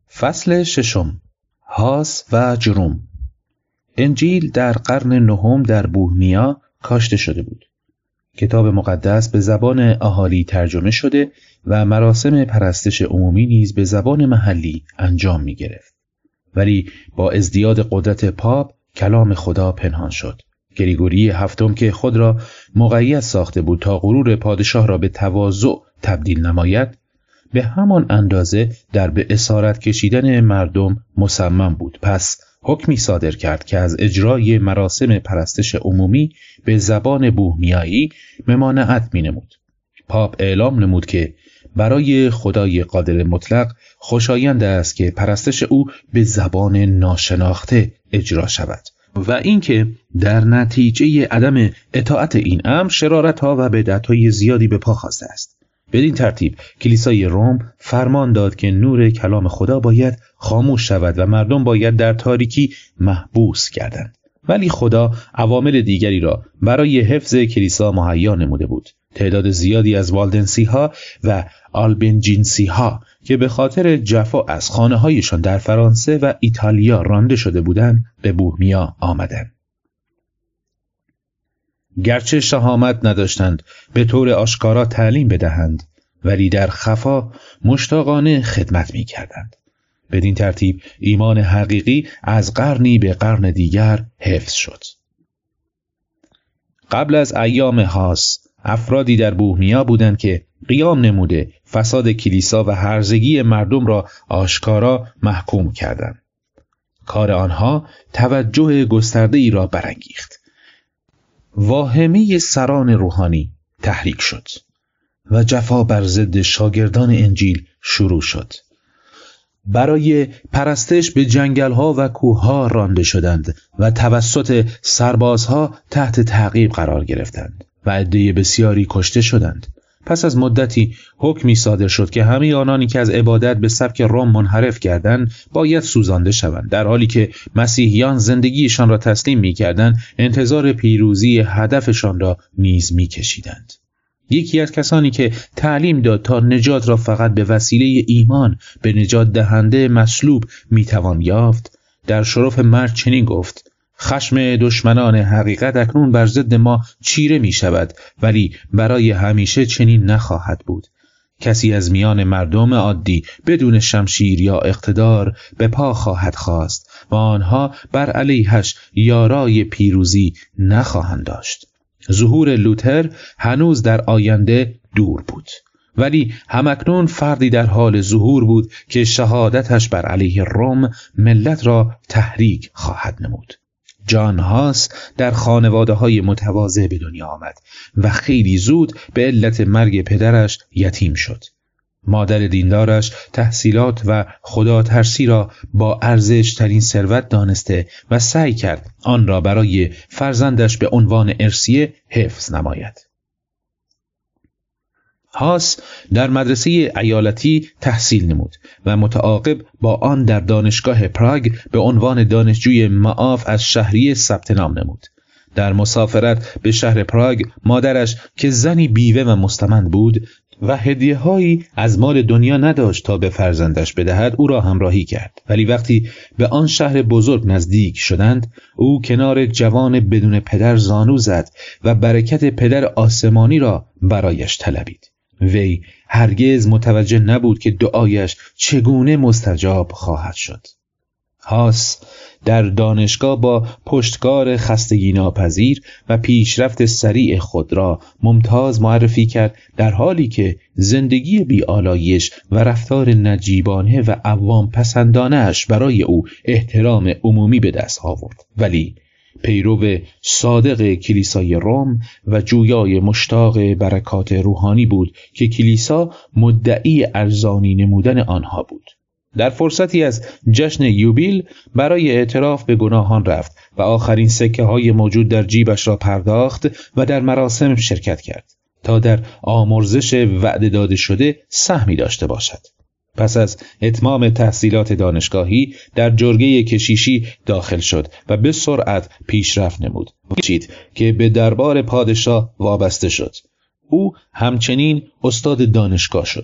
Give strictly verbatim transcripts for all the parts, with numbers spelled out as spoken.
فصل ششم، هاس و جروم. انجیل در قرن نهم در بوهمیا کاشته شده بود. کتاب مقدس به زبان اهالی ترجمه شده و مراسم پرستش عمومی نیز به زبان محلی انجام می گرفت. ولی با ازدیاد قدرت پاپ کلام خدا پنهان شد. گریگوری هفتم که خود را مقید ساخته بود تا غرور پادشاه را به تواضع تبدیل نماید، به همان اندازه در به اسارت کشیدن مردم مصمم بود. پس حکمی صادر کرد که از اجرای مراسم پرستش عمومی به زبان بوهمیایی ممانعت می نمود. پاپ اعلام نمود که برای خدای قادر مطلق خوشایند است که پرستش او به زبان ناشناخته اجرا شود و اینکه در نتیجه عدم اطاعت این امر شرارت‌ها و بدعت‌های زیادی به پا خاسته است. بدین ترتیب کلیسای روم فرمان داد که نور کلام خدا باید خاموش شود و مردم باید در تاریکی محبوس گردند. ولی خدا عوامل دیگری را برای حفظ کلیسا مهیا نموده بود. تعداد زیادی از والدنسی ها و آلبنجینسی ها که به خاطر جفا از خانه هایشان در فرانسه و ایتالیا رانده شده بودند به بوهمیا آمدند. گرچه شهامت نداشتند به طور آشکارا تعلیم بدهند، ولی در خفا مشتاقانه خدمت می کردند. بدین ترتیب ایمان حقیقی از قرنی به قرن دیگر حفظ شد. قبل از ایام هاس افرادی در بوهمیا بودند که قیام نموده فساد کلیسا و هرزگی مردم را آشکارا محکوم کردند. کار آنها توجه گسترده‌ای را برانگیخت. واهمه سران روحانی تحریک شد و جفا بر ضد شاگردان انجیل شروع شد. برای پرستش به جنگل‌ها و کوه‌ها رانده شدند و توسط سربازها تحت تعقیب قرار گرفتند و عده بسیاری کشته شدند. پس از مدتی حکمی صادر شد که همه آنانی که از عبادت به سبک روم منحرف کردند باید سوزانده شوند، در حالی که مسیحیان زندگیشان را تسلیم می‌کردند، انتظار پیروزی هدفشان را نیز می‌کشیدند. یکی از کسانی که تعلیم داد تا نجات را فقط به وسیله ایمان به نجات دهنده مصلوب میتوان یافت، در شرف مرگ چنین گفت: خشم دشمنان حقیقت اکنون بر ضد ما چیره می شود، ولی برای همیشه چنین نخواهد بود. کسی از میان مردم عادی بدون شمشیر یا اقتدار به پا خواهد خواست و آنها بر علیهش یارای پیروزی نخواهند داشت. ظهور لوتر هنوز در آینده دور بود، ولی همکنون فردی در حال ظهور بود که شهادتش بر علیه روم ملت را تحریک خواهد نمود. جان هاس در خانواده‌های متواضع به دنیا آمد و خیلی زود به علت مرگ پدرش یتیم شد. مادر دیندارش تحصیلات و خدا ترسی را با ارزش ترین ثروت دانسته و سعی کرد آن را برای فرزندش به عنوان ارثیه حفظ نماید. هاس در مدرسه ایالتی تحصیل نمود و متعاقب با آن در دانشگاه پراگ به عنوان دانشجوی معاف از شهریه ثبت نام نمود. در مسافرت به شهر پراگ مادرش که زنی بیوه و مستمند بود و هدیه‌هایی از مال دنیا نداشت تا به فرزندش بدهد، او را همراهی کرد. ولی وقتی به آن شهر بزرگ نزدیک شدند، او کنار جوان بدون پدر زانو زد و برکت پدر آسمانی را برایش طلبید. وی هرگز متوجه نبود که دعایش چگونه مستجاب خواهد شد. هاس در دانشگاه با پشتکار خستگی ناپذیر و پیشرفت سریع خود را ممتاز معرفی کرد، در حالی که زندگی بی‌آلایش و رفتار نجیبانه و عوام پسندانه‌اش برای او احترام عمومی به دست آورد. ولی پیرو صادق کلیسای روم و جویای مشتاق برکات روحانی بود که کلیسا مدعی ارزانی نمودن آنها بود. در فرصتی از جشن یوبیل برای اعتراف به گناهان رفت و آخرین سکه های موجود در جیبش را پرداخت و در مراسم شرکت کرد تا در آمرزش وعده داده شده سهمی داشته باشد. پس از اتمام تحصیلات دانشگاهی در جرگه کشیشی داخل شد و به سرعت پیشرفت نمود که به دربار پادشاه وابسته شد. او همچنین استاد دانشگاه شد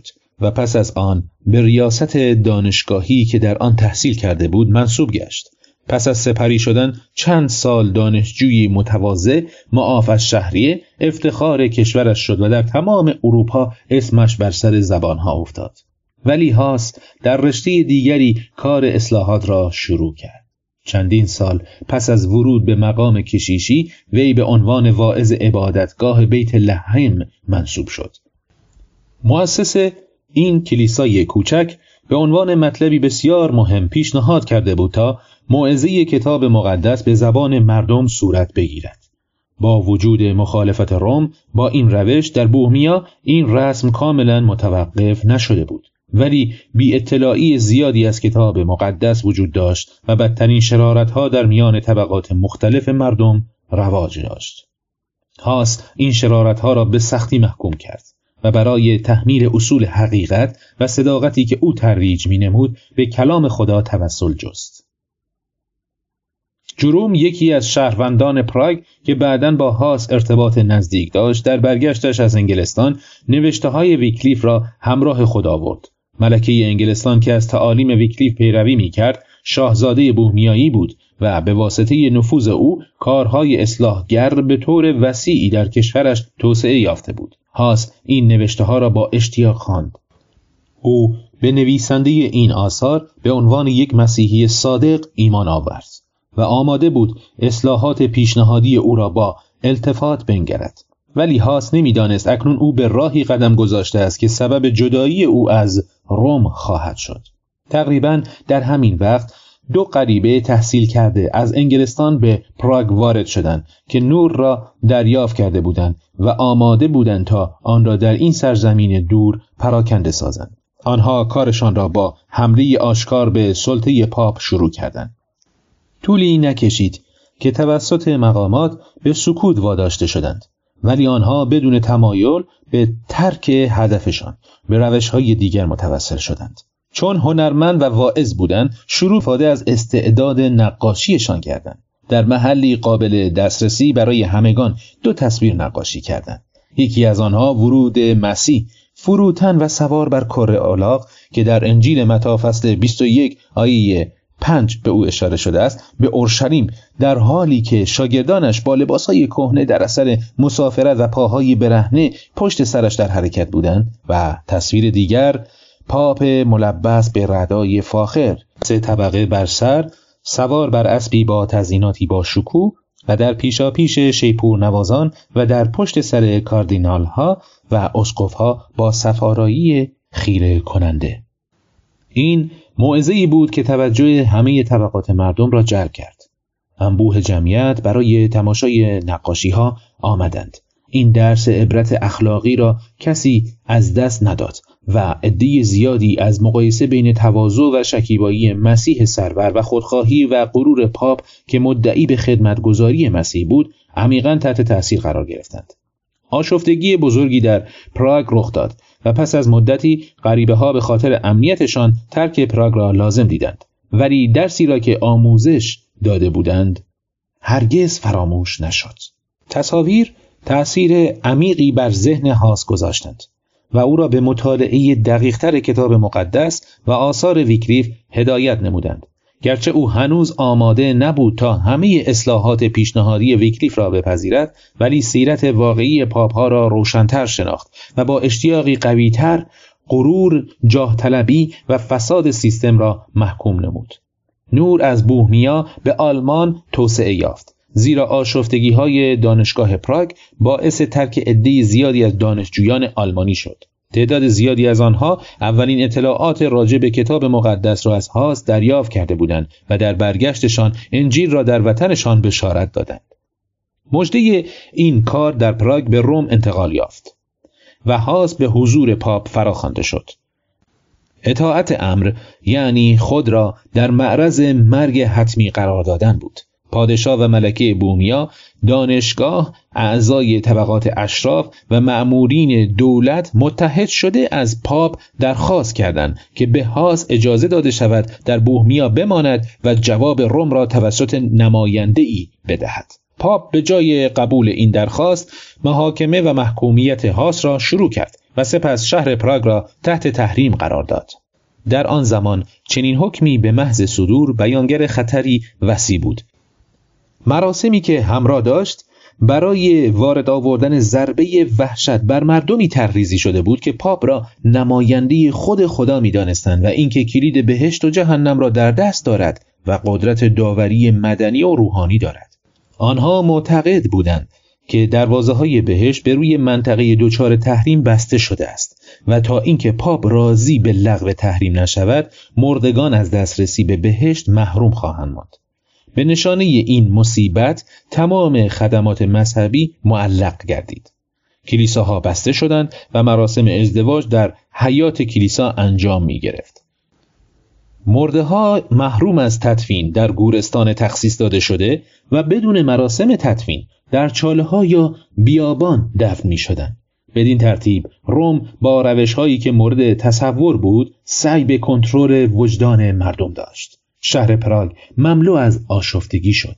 و پس از آن به ریاست دانشگاهی که در آن تحصیل کرده بود منصوب گشت. پس از سپری شدن چند سال دانشجوی متواضع معاف از شهریه افتخار کشورش شد و در تمام اروپا اسمش بر سر زبانها افتاد. ولی هاس در رشته دیگری کار اصلاحات را شروع کرد. چندین سال پس از ورود به مقام کشیشی وی به عنوان واعظ عبادتگاه بیت لحم منصوب شد. مؤسس این کلیسای کوچک به عنوان مطلبی بسیار مهم پیشنهاد کرده بود تا موعظه کتاب مقدس به زبان مردم صورت بگیرد. با وجود مخالفت روم با این روش در بوهمیا این رسم کاملا متوقف نشده بود، ولی بی اطلاعی زیادی از کتاب مقدس وجود داشت و بدترین شرارت‌ها در میان طبقات مختلف مردم رواج داشت. هاس این شرارت‌ها را به سختی محکوم کرد و برای تحمیل اصول حقیقت و صداقتی که او ترویج می‌نمود به کلام خدا توسل جست. جروم، یکی از شهروندان پراگ که بعداً با هاس ارتباط نزدیک داشت، در برگشتش از انگلستان نوشته‌های ویکلیف را همراه خود آورد. ملکه انگلستان که از تعالیم ویکلیف پیروی می‌کرد، شاهزاده بوهمیایی بود و به واسطه نفوذ او کارهای اصلاحگر به طور وسیعی در کشورش توسعه یافته بود. هاس این نوشته‌ها را با اشتیاق خواند. او به نویسنده این آثار به عنوان یک مسیحی صادق ایمان آورد و آماده بود اصلاحات پیشنهادی او را با التفات بنگرد. ولی هاس نمی‌دانست اکنون او به راهی قدم گذاشته است که سبب جدایی او از روم خواهد شد. تقریباً در همین وقت دو غریبه تحصیل کرده از انگلستان به پراگ وارد شدند که نور را دریافت کرده بودند و آماده بودند تا آن را در این سرزمین دور پراکنده سازند. آنها کارشان را با حمله آشکار به سلطه پاپ شروع کردند. طولی نکشید که توسط مقامات به سکوت واداشته شدند، ولی آنها بدون تمایل به ترک هدفشان به روش‌های دیگر متوسل شدند. چون هنرمند و واعظ بودند، شروع فاده از استعداد نقاشیشان کردند. در محلی قابل دسترسی برای همگان دو تصویر نقاشی کردند. یکی از آنها ورود مسیح فروتن و سوار بر کره الاغ که در انجیل متی فصل بیست و یک آیه پنج به او اشاره شده است، به اورشلیم در حالی که شاگردانش با لباسهای کهنه در اثر مسافرت و پاهای برهنه پشت سرش در حرکت بودند، و تصویر دیگر پاپ ملبس به ردای فاخر، سه طبقه بر سر، سوار بر اسبی با تزییناتی با شکوه و در پیشا پیش شیپور نوازان و در پشت سر کاردینال ها و اسقف ها با صفارایی خیره کننده. این موعظه‌ای بود که توجه همه طبقات مردم را جلب کرد. انبوه جمعیت برای تماشای نقاشی ها آمدند. این درس عبرت اخلاقی را کسی از دست نداد و عده زیادی از مقایسه بین تواضع و شکیبایی مسیح سرور و خودخواهی و غرور پاپ که مدعی به خدمتگزاری مسیح بود عمیقاً تحت تأثیر قرار گرفتند. آشفتگی بزرگی در پراگ رخ داد و پس از مدتی غریبه‌ها به خاطر امنیتشان ترک پراگ را لازم دیدند، ولی درسی را که آموزش داده بودند هرگز فراموش نشد. تصاویر تأثیر عمیقی بر ذهن هاس گذاشتند و او را به مطالعه دقیق‌تر کتاب مقدس و آثار ویکلیف هدایت نمودند. گرچه او هنوز آماده نبود تا همه اصلاحات پیشنهادی ویکلیف را بپذیرد، ولی سیرت واقعی پاپ‌ها را روشن‌تر شناخت و با اشتیاقی قوی‌تر غرور، جاه طلبی و فساد سیستم را محکوم نمود. نور از بوهمیا به آلمان توسعه یافت، زیرا آشفتگی‌های دانشگاه پراگ باعث ترک عده زیادی از دانشجویان آلمانی شد. تعداد زیادی از آنها اولین اطلاعات راجع به کتاب مقدس را از هاس دریافت کرده بودند و در برگشتشان انجیل را در وطنشان بشارت دادند. مژده این کار در پراگ به روم انتقال یافت و هاس به حضور پاپ فراخوانده شد. اطاعت امر یعنی خود را در معرض مرگ حتمی قرار دادن بود. پادشاه و ملکه بوهمیا، دانشگاه، اعضای طبقات اشراف و مأمورین دولت متحد شده از پاپ درخواست کردند که به هاس اجازه داده شود در بوهمیا بماند و جواب روم را توسط نماینده‌ای بدهد. پاپ به جای قبول این درخواست محاکمه و محکومیت هاس را شروع کرد و سپس شهر پراگ را تحت تحریم قرار داد. در آن زمان چنین حکمی به محض صدور بیانگر خطری وسیع بود. مراسمی که همراه داشت برای وارد آوردن ضربه وحشت بر مردمی طرحریزی شده بود که پاپ را نماینده خود خدا می‌دانستند و اینکه کلید بهشت و جهنم را در دست دارد و قدرت داوری مدنی و روحانی دارد. آنها معتقد بودند که دروازه‌های بهشت به روی منطقه دچار تحریم بسته شده است و تا اینکه پاپ راضی به لغو تحریم نشود، مردگان از دسترسی به بهشت محروم خواهند ماند. به نشانه این مصیبت تمام خدمات مذهبی معلق گردید. کلیساها بسته شدند و مراسم ازدواج در حیاط کلیسا انجام می گرفت. مرده‌ها محروم از تدفین در گورستان تخصیص داده شده و بدون مراسم تدفین در چاله‌ها یا بیابان دفن می شدند. بدین ترتیب روم با روش‌هایی که مورد تصور بود سعی به کنترل وجدان مردم داشت. شهر پراگ مملو از آشفتگی شد.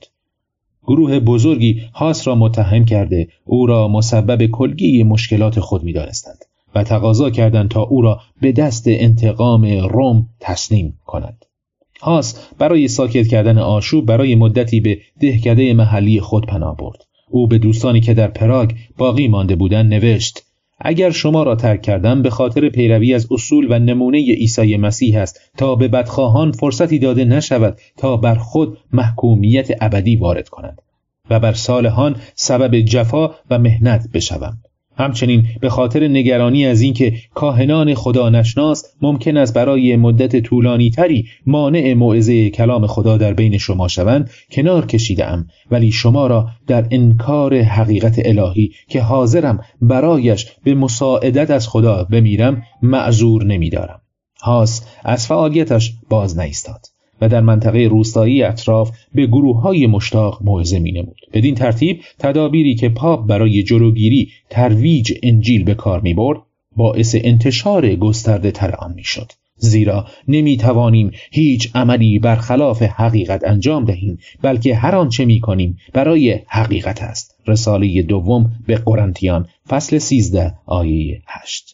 گروه بزرگی هاس را متهم کرده او را مسبب کلگی مشکلات خود می دانستند و تقاضا کردند تا او را به دست انتقام روم تسلیم کند. هاس برای ساکت کردن آشوب برای مدتی به دهکده محلی خود پناه برد. او به دوستانی که در پراگ باقی مانده بودند نوشت: اگر شما را ترک کردم به خاطر پیروی از اصول و نمونه عیسی مسیح است تا به بدخواهان فرصتی داده نشود تا بر خود محکومیت ابدی وارد کنند و بر صالحان سبب جفا و محنت بشوم. همچنین به خاطر نگرانی از اینکه کاهنان خدا نشناس ممکن است برای مدت طولانی تری مانع موعظه کلام خدا در بین شما شوند کنار کشیدم، ولی شما را در انکار حقیقت الهی که حاضرم برایش به مساعدت از خدا بمیرم معذور نمی‌دارم. هاس از فعالیتش باز نایستاد و در منطقه روستایی اطراف به گروه‌های مشتاق موعظه می‌نمود. بدین ترتیب تدابیری که پاپ برای جلوگیری ترویج انجیل به کار می‌برد باعث انتشار گسترده تر آن می‌شد، زیرا نمی‌توانیم هیچ عملی برخلاف حقیقت انجام دهیم، بلکه هر آنچه می‌کنیم برای حقیقت است. رساله دوم به قرنتیان فصل سیزده آیه هشت.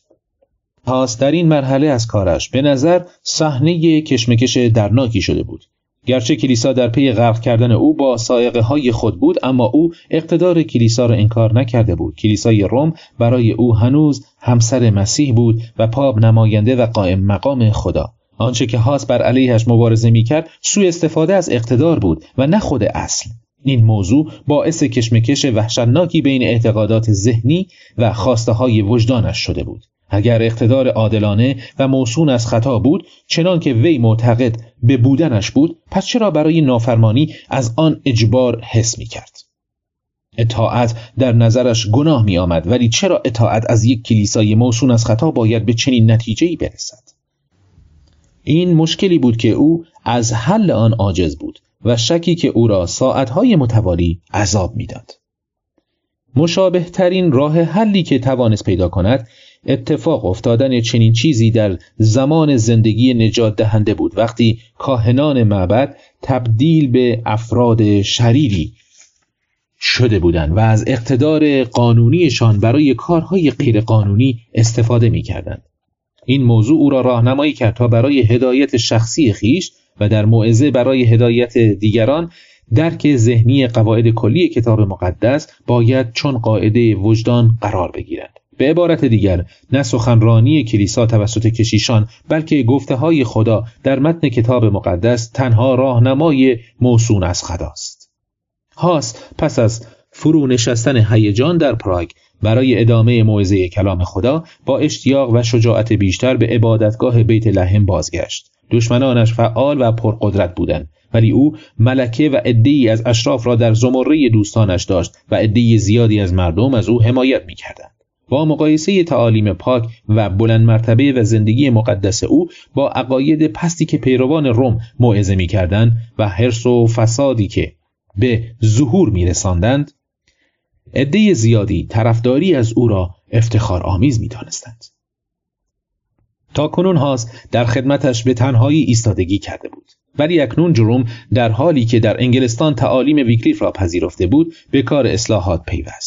هاس در این مرحله از کارش به نظر صحنه کشمکش درناکی شده بود. گرچه کلیسا در پی غرق کردن او با سائقه های خود بود، اما او اقتدار کلیسا را انکار نکرده بود. کلیسای روم برای او هنوز همسر مسیح بود و پاپ نماینده و قائم مقام خدا. آنچه که هاس بر علیهش مبارزه می‌کرد سوء استفاده از اقتدار بود و نه خود اصل. این موضوع باعث کشمکش وحشتناکی بین اعتقادات ذهنی و خواسته‌های وجدانش شده بود. اگر اقتدار عادلانه و موسون از خطا بود، چنان که وی معتقد به بودنش بود، پس چرا برای نافرمانی از آن اجبار حس می کرد؟ اطاعت در نظرش گناه می آمد، ولی چرا اطاعت از یک کلیسای موسون از خطا باید به چنین نتیجه‌ای برسد؟ این مشکلی بود که او از حل آن عاجز بود و شکی که او را ساعتهای متوالی عذاب می داد. مشابه ترین راه حلی که توانست پیدا کند اتفاق افتادن چنین چیزی در زمان زندگی نجات دهنده بود، وقتی کاهنان معبد تبدیل به افراد شریری شده بودند و از اقتدار قانونیشان برای کارهای غیر قانونی استفاده می کردند. این موضوع او را راهنمایی کرد تا برای هدایت شخصی خیش و در موعظه برای هدایت دیگران درک ذهنی قواعد کلی کتاب مقدس باید چون قاعده وجدان قرار بگیرد. به عبارت دیگر، نه سخنرانی کلیسا توسط کشیشان بلکه گفته‌های خدا در متن کتاب مقدس تنها راهنمای موسون از خداست. هاس پس از فرو نشستن هیجان در پراگ برای ادامه موعظه کلام خدا با اشتیاق و شجاعت بیشتر به عبادتگاه بیت لحم بازگشت. دشمنانش فعال و پرقدرت بودند، ولی او ملکه و عده‌ای از اشراف را در زمره دوستانش داشت و عده‌ای زیادی از مردم از او حمایت می‌کردند. با مقایسه تعالیم پاک و بلند مرتبه و زندگی مقدس او با عقاید پستی که پیروان روم موعظه می‌کردند و حرص و فسادی که به ظهور می‌رساندند، عده زیادی طرفداری از او را افتخار آمیز می‌دانستند. تا کنون هاس در خدمتش به تنهایی ایستادگی کرده بود، ولی اکنون جروم در حالی که در انگلستان تعالیم ویکلیف را پذیرفته بود به کار اصلاحات پیوست.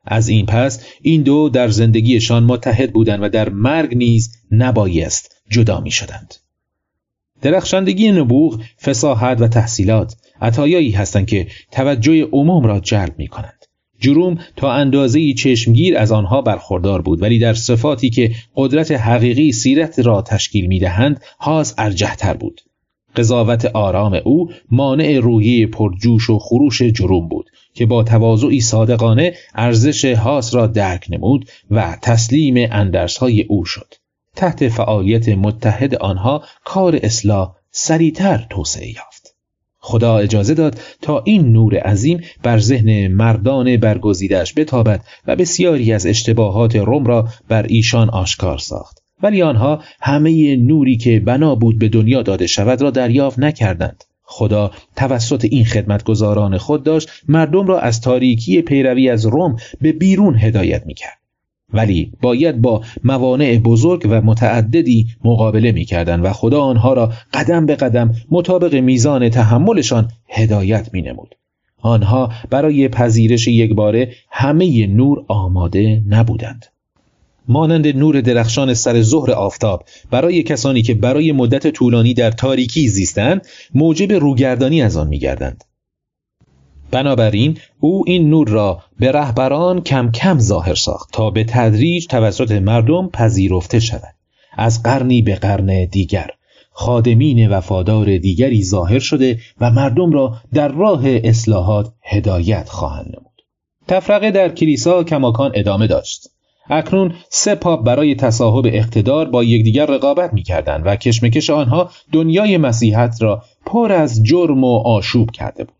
از این پس این دو در زندگیشان متحد بودند و در مرگ نیز نبایست جدا می شدند. درخشندگی نبوغ، فصاحت و تحصیلات عطایایی هستند که توجه عموم را جلب می کنند. جروم تا اندازه‌ای چشمگیر از آنها برخوردار بود، ولی در صفاتی که قدرت حقیقی سیرت را تشکیل می دهند هاس ارجح‌تر بود. قضاوت آرام او مانع روحیه پرجوش و خروش جروم بود که با تواضعی صادقانه ارزش هاس را درک نمود و تسلیم اندرس‌های او شد. تحت فعالیت متحد آنها کار اصلاح سریعتر توسعه یافت. خدا اجازه داد تا این نور عظیم بر ذهن مردان برگزیده‌اش بتابد و بسیاری از اشتباهات روم را بر ایشان آشکار ساخت. ولی آنها همه نوری که بنا بود به دنیا داده شود را دریافت نکردند. خدا توسط این خدمتگزاران خود داشت مردم را از تاریکی پیروی از روم به بیرون هدایت می‌کرد. ولی باید با موانع بزرگ و متعددی مقابله می‌کردند و خدا آنها را قدم به قدم مطابق میزان تحملشان هدایت می‌نمود. آنها برای پذیرش یکباره همه نور آماده نبودند. مانند نور درخشان سر ظهر آفتاب برای کسانی که برای مدت طولانی در تاریکی زیستند موجب روگردانی از آن می‌گردند. بنابراین او این نور را به رهبران کم کم ظاهر ساخت تا به تدریج توسط مردم پذیرفته شود. از قرنی به قرن دیگر خادمین وفادار دیگری ظاهر شده و مردم را در راه اصلاحات هدایت خواهند نمود. تفرقه در کلیسا کماکان ادامه داشت. اکنون سه پاپ برای تصاحب اقتدار با یکدیگر رقابت می‌کردند و کشمکش آنها دنیای مسیحیت را پر از جرم و آشوب کرده بود.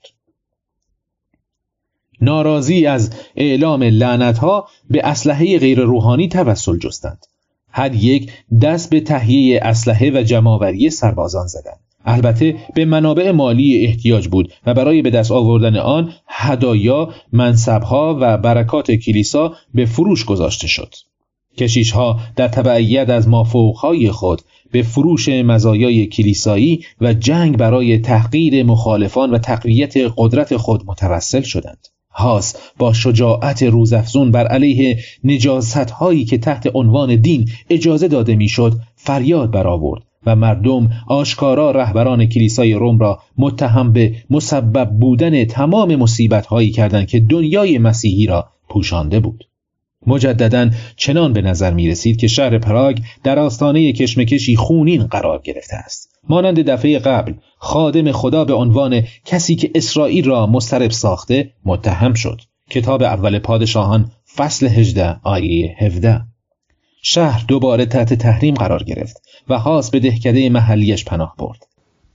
ناراضی از اعلام لعنت‌ها به اسلحه غیر روحانی توسل جستند. هر یک دست به تهیه اسلحه و جمع‌آوری سربازان زدند. البته به منابع مالی احتیاج بود و برای به دست آوردن آن هدایا، منصب‌ها و برکات کلیسا به فروش گذاشته شد. کشیش‌ها در تبعیت از مافوق‌های خود به فروش مزایای کلیسایی و جنگ برای تحقیر مخالفان و تقویت قدرت خود متوسل شدند. هاس با شجاعت روزافزون بر علیه نجاست‌هایی که تحت عنوان دین اجازه داده میشد فریاد برآورد و مردم آشکارا رهبران کلیسای روم را متهم به مسبب بودن تمام مصیبت‌هایی کردند که دنیای مسیحی را پوشانده بود. مجدداً چنان به نظر می رسید که شهر پراگ در آستانه کشمکشی خونین قرار گرفته است. مانند دفعه قبل خادم خدا به عنوان کسی که اسرائیل را مضطرب ساخته متهم شد. کتاب اول پادشاهان فصل هجده آیه هفده. شهر دوباره تحت تحریم قرار گرفت و هاس به دهکده محلیش پناه برد.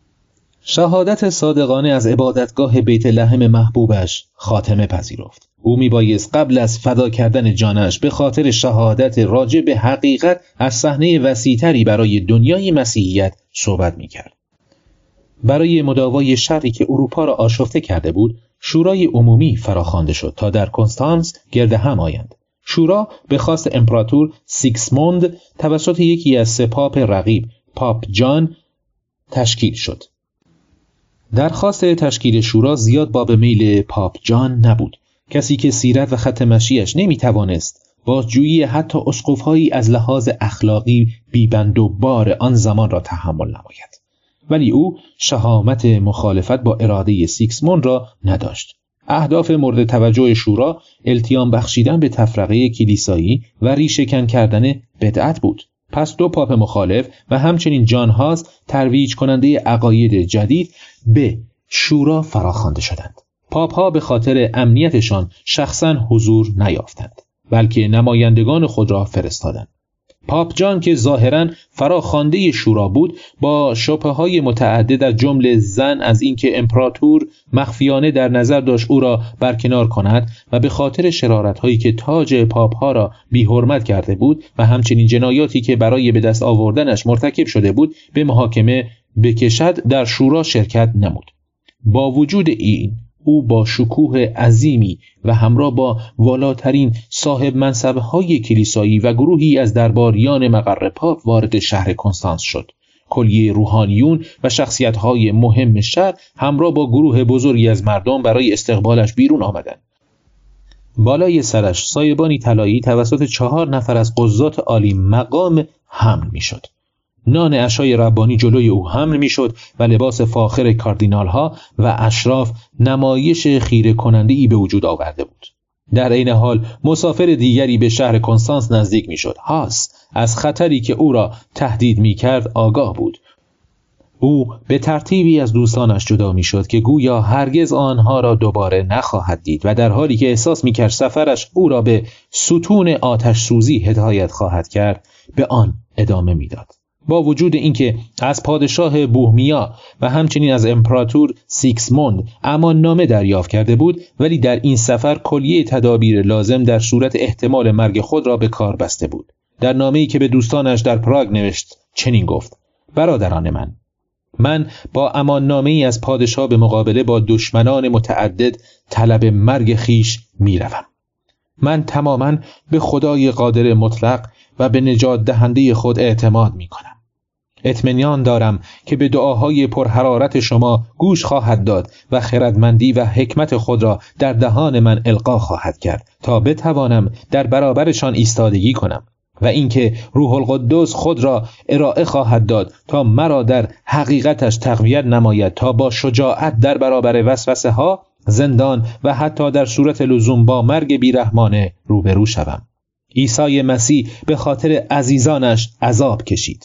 شهادت صادقانه از عبادتگاه بیت لحم محبوبش خاتمه پذیرفت. او میبایست قبل از فدا کردن جانش به خاطر شهادت راجع به حقیقت از صحنه وسیع‌تری برای دنیای مسیحیت صحبت میکرد. برای مداوای شری که اروپا را آشفته کرده بود، شورای عمومی فراخوانده شد تا در کنستانس گرد هم آیند. شورا به خواست امپراتور سیکسموند توسط یکی از سه پاپ رقیب، پاپ جان، تشکیل شد. درخواست تشکیل شورا زیاد باب میل پاپ جان نبود. کسی که سیرت و خط مشیش نمیتوانست بازجویی حتی اسقف‌هایی از لحاظ اخلاقی بیبند و بار آن زمان را تحمل نماید. ولی او شهامت مخالفت با اراده سیکسموند را نداشت. اهداف مورد توجه شورا التیام بخشیدن به تفرقه کلیسایی و ریشه‌کن کردن بدعت بود. پس دو پاپ مخالف و همچنین جان هاس ترویج کننده عقاید جدید به شورا فراخوانده شدند. پاپ ها به خاطر امنیتشان شخصاً حضور نیافتند، بلکه نمایندگان خود را فرستادند. پاپ جان که ظاهراً فراخوانده شورا بود، با شبهه‌های متعدد از جمله زن از اینکه امپراتور مخفیانه در نظر داشت او را برکنار کند و به خاطر شرارت‌هایی که تاج پاپ ها را بی‌حرمت کرده بود و همچنین جنایاتی که برای به دست آوردنش مرتکب شده بود به محاکمه بکشد، در شورا شرکت نمود. با وجود این او با شکوه عظیمی و همراه با والاترین صاحب منصب‌های کلیسایی و گروهی از درباریان مقر پاپ وارد شهر کنستانس شد. کلیه روحانیون و شخصیت‌های مهم شهر همراه با گروه بزرگی از مردم برای استقبالش بیرون آمدند. بالای سرش سایبانی طلایی توسط چهار نفر از قضات عالی مقام حمل میشد. نان عشای ربانی جلوی او حمل میشد و لباس فاخر کاردینال ها و اشراف نمایش خیره کننده ای به وجود آورده بود. در عین حال مسافر دیگری به شهر کنستانس نزدیک میشد. هاس از خطری که او را تهدید میکرد آگاه بود. او به ترتیبی از دوستانش جدا میشد که گویا هرگز آنها را دوباره نخواهد دید و در حالی که احساس میکرد سفرش او را به ستون آتش سوزی هدایت خواهد کرد به آن ادامه میداد. با وجود اینکه از پادشاه بوهمیا و همچنین از امپراتور سیکسموند اماننامه دریافت کرده بود، ولی در این سفر کلیه تدابیر لازم در صورت احتمال مرگ خود را به کار بسته بود. در نامه‌ای که به دوستانش در پراگ نوشت چنین گفت: برادران من، من با اماننامه‌ای از پادشاه به مقابله با دشمنان متعدد طلب مرگ خیش می‌روم. من تماماً به خدای قادر مطلق و به نجات دهنده خود اعتماد می‌کنم. اطمینان دارم که به دعاهای پرحرارت شما گوش خواهد داد و خردمندی و حکمت خود را در دهان من القا خواهد کرد تا بتوانم در برابرشان ایستادگی کنم و اینکه روح القدس خود را ارائه خواهد داد تا مرا در حقیقتش تقویت نماید تا با شجاعت در برابر وسوسه ها، زندان و حتی در صورت لزوم با مرگ بیرحمانه روبرو شوم. عیسی مسیح به خاطر عزیزانش عذاب کشید.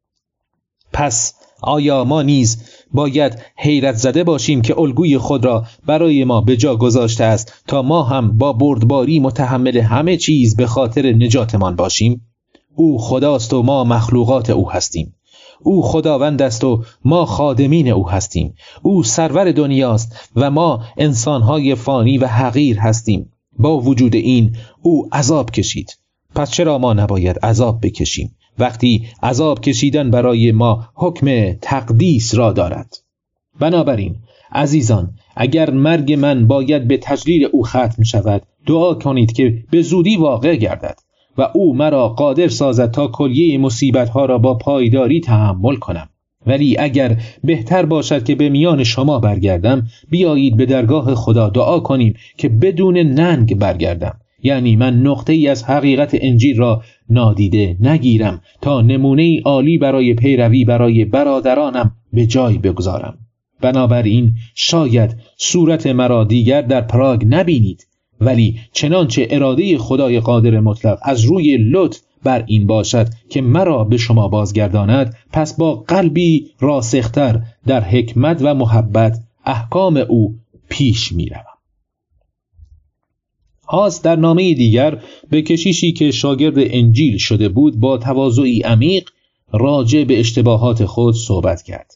پس آیا ما نیز باید حیرت زده باشیم که الگوی خود را برای ما به جا گذاشته است تا ما هم با بردباری متحمل همه چیز به خاطر نجاتمان باشیم؟ او خداست و ما مخلوقات او هستیم. او خداوند است و ما خادمین او هستیم. او سرور دنیاست و ما انسانهای فانی و حقیر هستیم. با وجود این او عذاب کشید. پس چرا ما نباید عذاب بکشیم وقتی عذاب کشیدن برای ما حکم تقدیس را دارد؟ بنابراین عزیزان، اگر مرگ من باید به تجلیل او ختم شود، دعا کنید که به زودی واقع گردد و او مرا قادر سازد تا کلیه مصیبت‌ها را با پایداری تحمل کنم. ولی اگر بهتر باشد که به میان شما برگردم، بیایید به درگاه خدا دعا کنیم که بدون ننگ برگردم، یعنی من نقطه ای از حقیقت انجیل را نادیده نگیرم تا نمونه عالی برای پیروی برای برادرانم به جای بگذارم. بنابراین شاید صورت مرا دیگر در پراگ نبینید، ولی چنانچه اراده خدای قادر مطلق از روی لطف بر این باشد که مرا به شما بازگرداند، پس با قلبی راسختر در حکمت و محبت احکام او پیش می روم. هاس در نامه دیگر به کشیشی که شاگرد انجیل شده بود با تواضعی عمیق راجع به اشتباهات خود صحبت کرد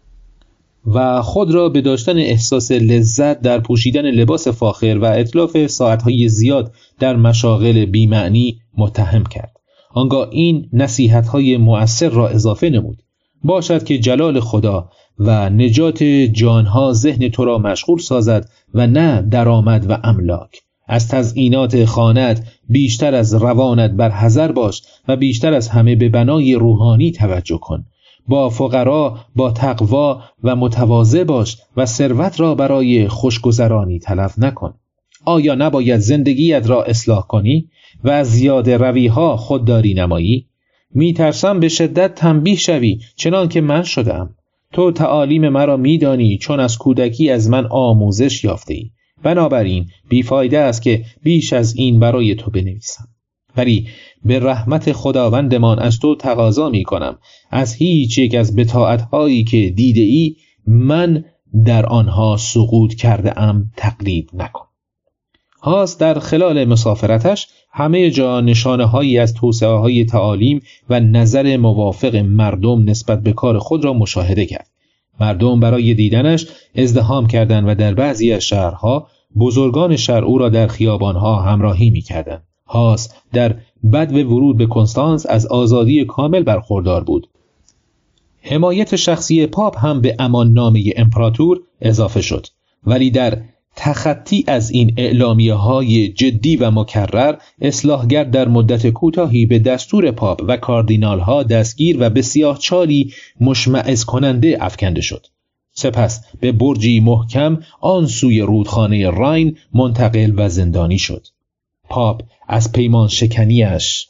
و خود را به داشتن احساس لذت در پوشیدن لباس فاخر و اتلاف ساعتهای زیاد در مشاغل بی‌معنی متهم کرد. آنگاه این نصیحت‌های مؤثر را اضافه نمود: باشد که جلال خدا و نجات جانها ذهن تو را مشغول سازد و نه درآمد و املاک. از تزیینات خانه‌ات بیشتر از روانت بر حذر باش و بیشتر از همه به بنای روحانی توجه کن. با فقرا با تقوا و متواضع باش و ثروت را برای خوشگذرانی تلف نکن. آیا نباید زندگیت را اصلاح کنی و از زیاده رویها خودداری نمایی؟ می ترسم به شدت تنبیه شوی چنان که من شدم. تو تعالیم مرا می دانی چون از کودکی از من آموزش یافته ای. بنابراین بیفایده است که بیش از این برای تو بنویسم. ولی به رحمت خداوندمان از تو تقاضا می کنم از هیچ یک از بطاعت‌هایی که دیده ای من در آنها سقوط کرده ام تقلید نکن. هاس در خلال مسافرتش همه جا نشانه هایی از توسعه های تعالیم و نظر موافق مردم نسبت به کار خود را مشاهده کرد. مردم برای دیدنش ازدحام کردند و در بعضی از شهرها بزرگان شهر او را در خیابانها همراهی می کردند. هاس در بدو ورود به کنستانس از آزادی کامل برخوردار بود. حمایت شخصی پاپ هم به اماننامه امپراتور اضافه شد، ولی در تخطی از این اعلامیه های جدی و مکرر، اصلاحگر در مدت کوتاهی به دستور پاپ و کاردینال ها دستگیر و به سیاهچالی مشمئز کننده افکنده شد. سپس به برجی محکم آن سوی رودخانه راین منتقل و زندانی شد. پاپ از پیمان شکنیش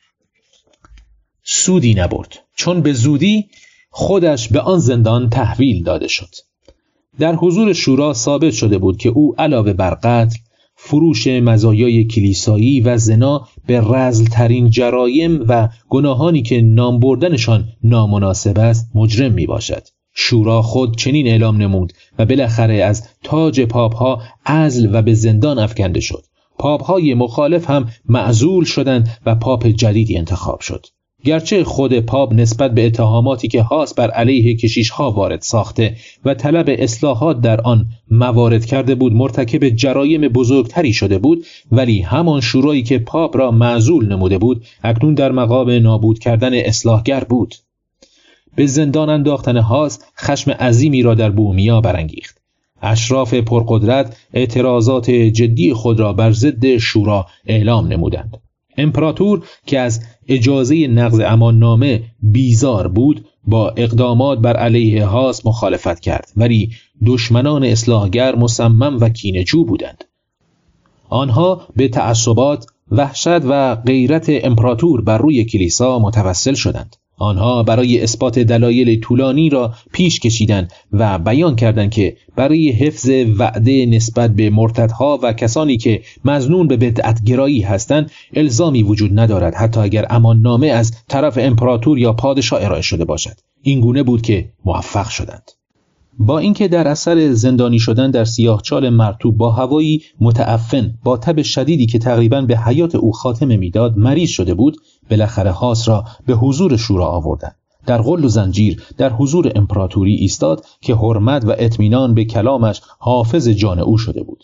سودی نبرد، چون به زودی خودش به آن زندان تحویل داده شد. در حضور شورا ثابت شده بود که او علاوه بر قتل، فروش مزایای کلیسایی و زنا به رذل‌ترین جرایم و گناهانی که نام بردنشان نامناسب است مجرم می باشد. شورا خود چنین اعلام نمود و بالاخره از تاج پاپ‌ها عزل و به زندان افکنده شد. پاپ‌های مخالف هم معزول شدند و پاپ جدیدی انتخاب شد. گرچه خود پاپ نسبت به اتهاماتی که هاس بر علیه کشیش‌ها وارد ساخته و طلب اصلاحات در آن موارد کرده بود مرتکب جرایم بزرگتری شده بود، ولی همان شورایی که پاپ را معزول نموده بود اکنون در مقام نابود کردن اصلاحگر بود. به زندان انداختن هاس خشم عظیمی را در بوهمیا برانگیخت. اشراف پرقدرت اعتراضات جدی خود را بر ضد شورا اعلام نمودند. امپراتور که از اجازه نقض اماننامه بیزار بود با اقدامات بر علیه هاس مخالفت کرد، ولی دشمنان اصلاحگر مصمم و کینه‌جو بودند. آنها به تعصبات، وحشت و غیرت امپراتور بر روی کلیسا متوسل شدند. آنها برای اثبات دلایل طولانی را پیش کشیدند و بیان کردند که برای حفظ وعده نسبت به مرتدها و کسانی که مظنون به بدعتگرایی هستند الزامی وجود ندارد، حتی اگر اماننامه از طرف امپراتور یا پادشاه ارائه شده باشد. این گونه بود که موفق شدند. با اینکه در اثر زندانی شدن در سیاهچال مرطوب با هوایی متعفن با تب شدیدی که تقریباً به حیات او خاتمه میداد مریض شده بود، بالاخره هاس را به حضور شورا آوردند. در غل و زنجیر در حضور امپراتوری ایستاد که حرمت و اطمینان به کلامش حافظ جان او شده بود.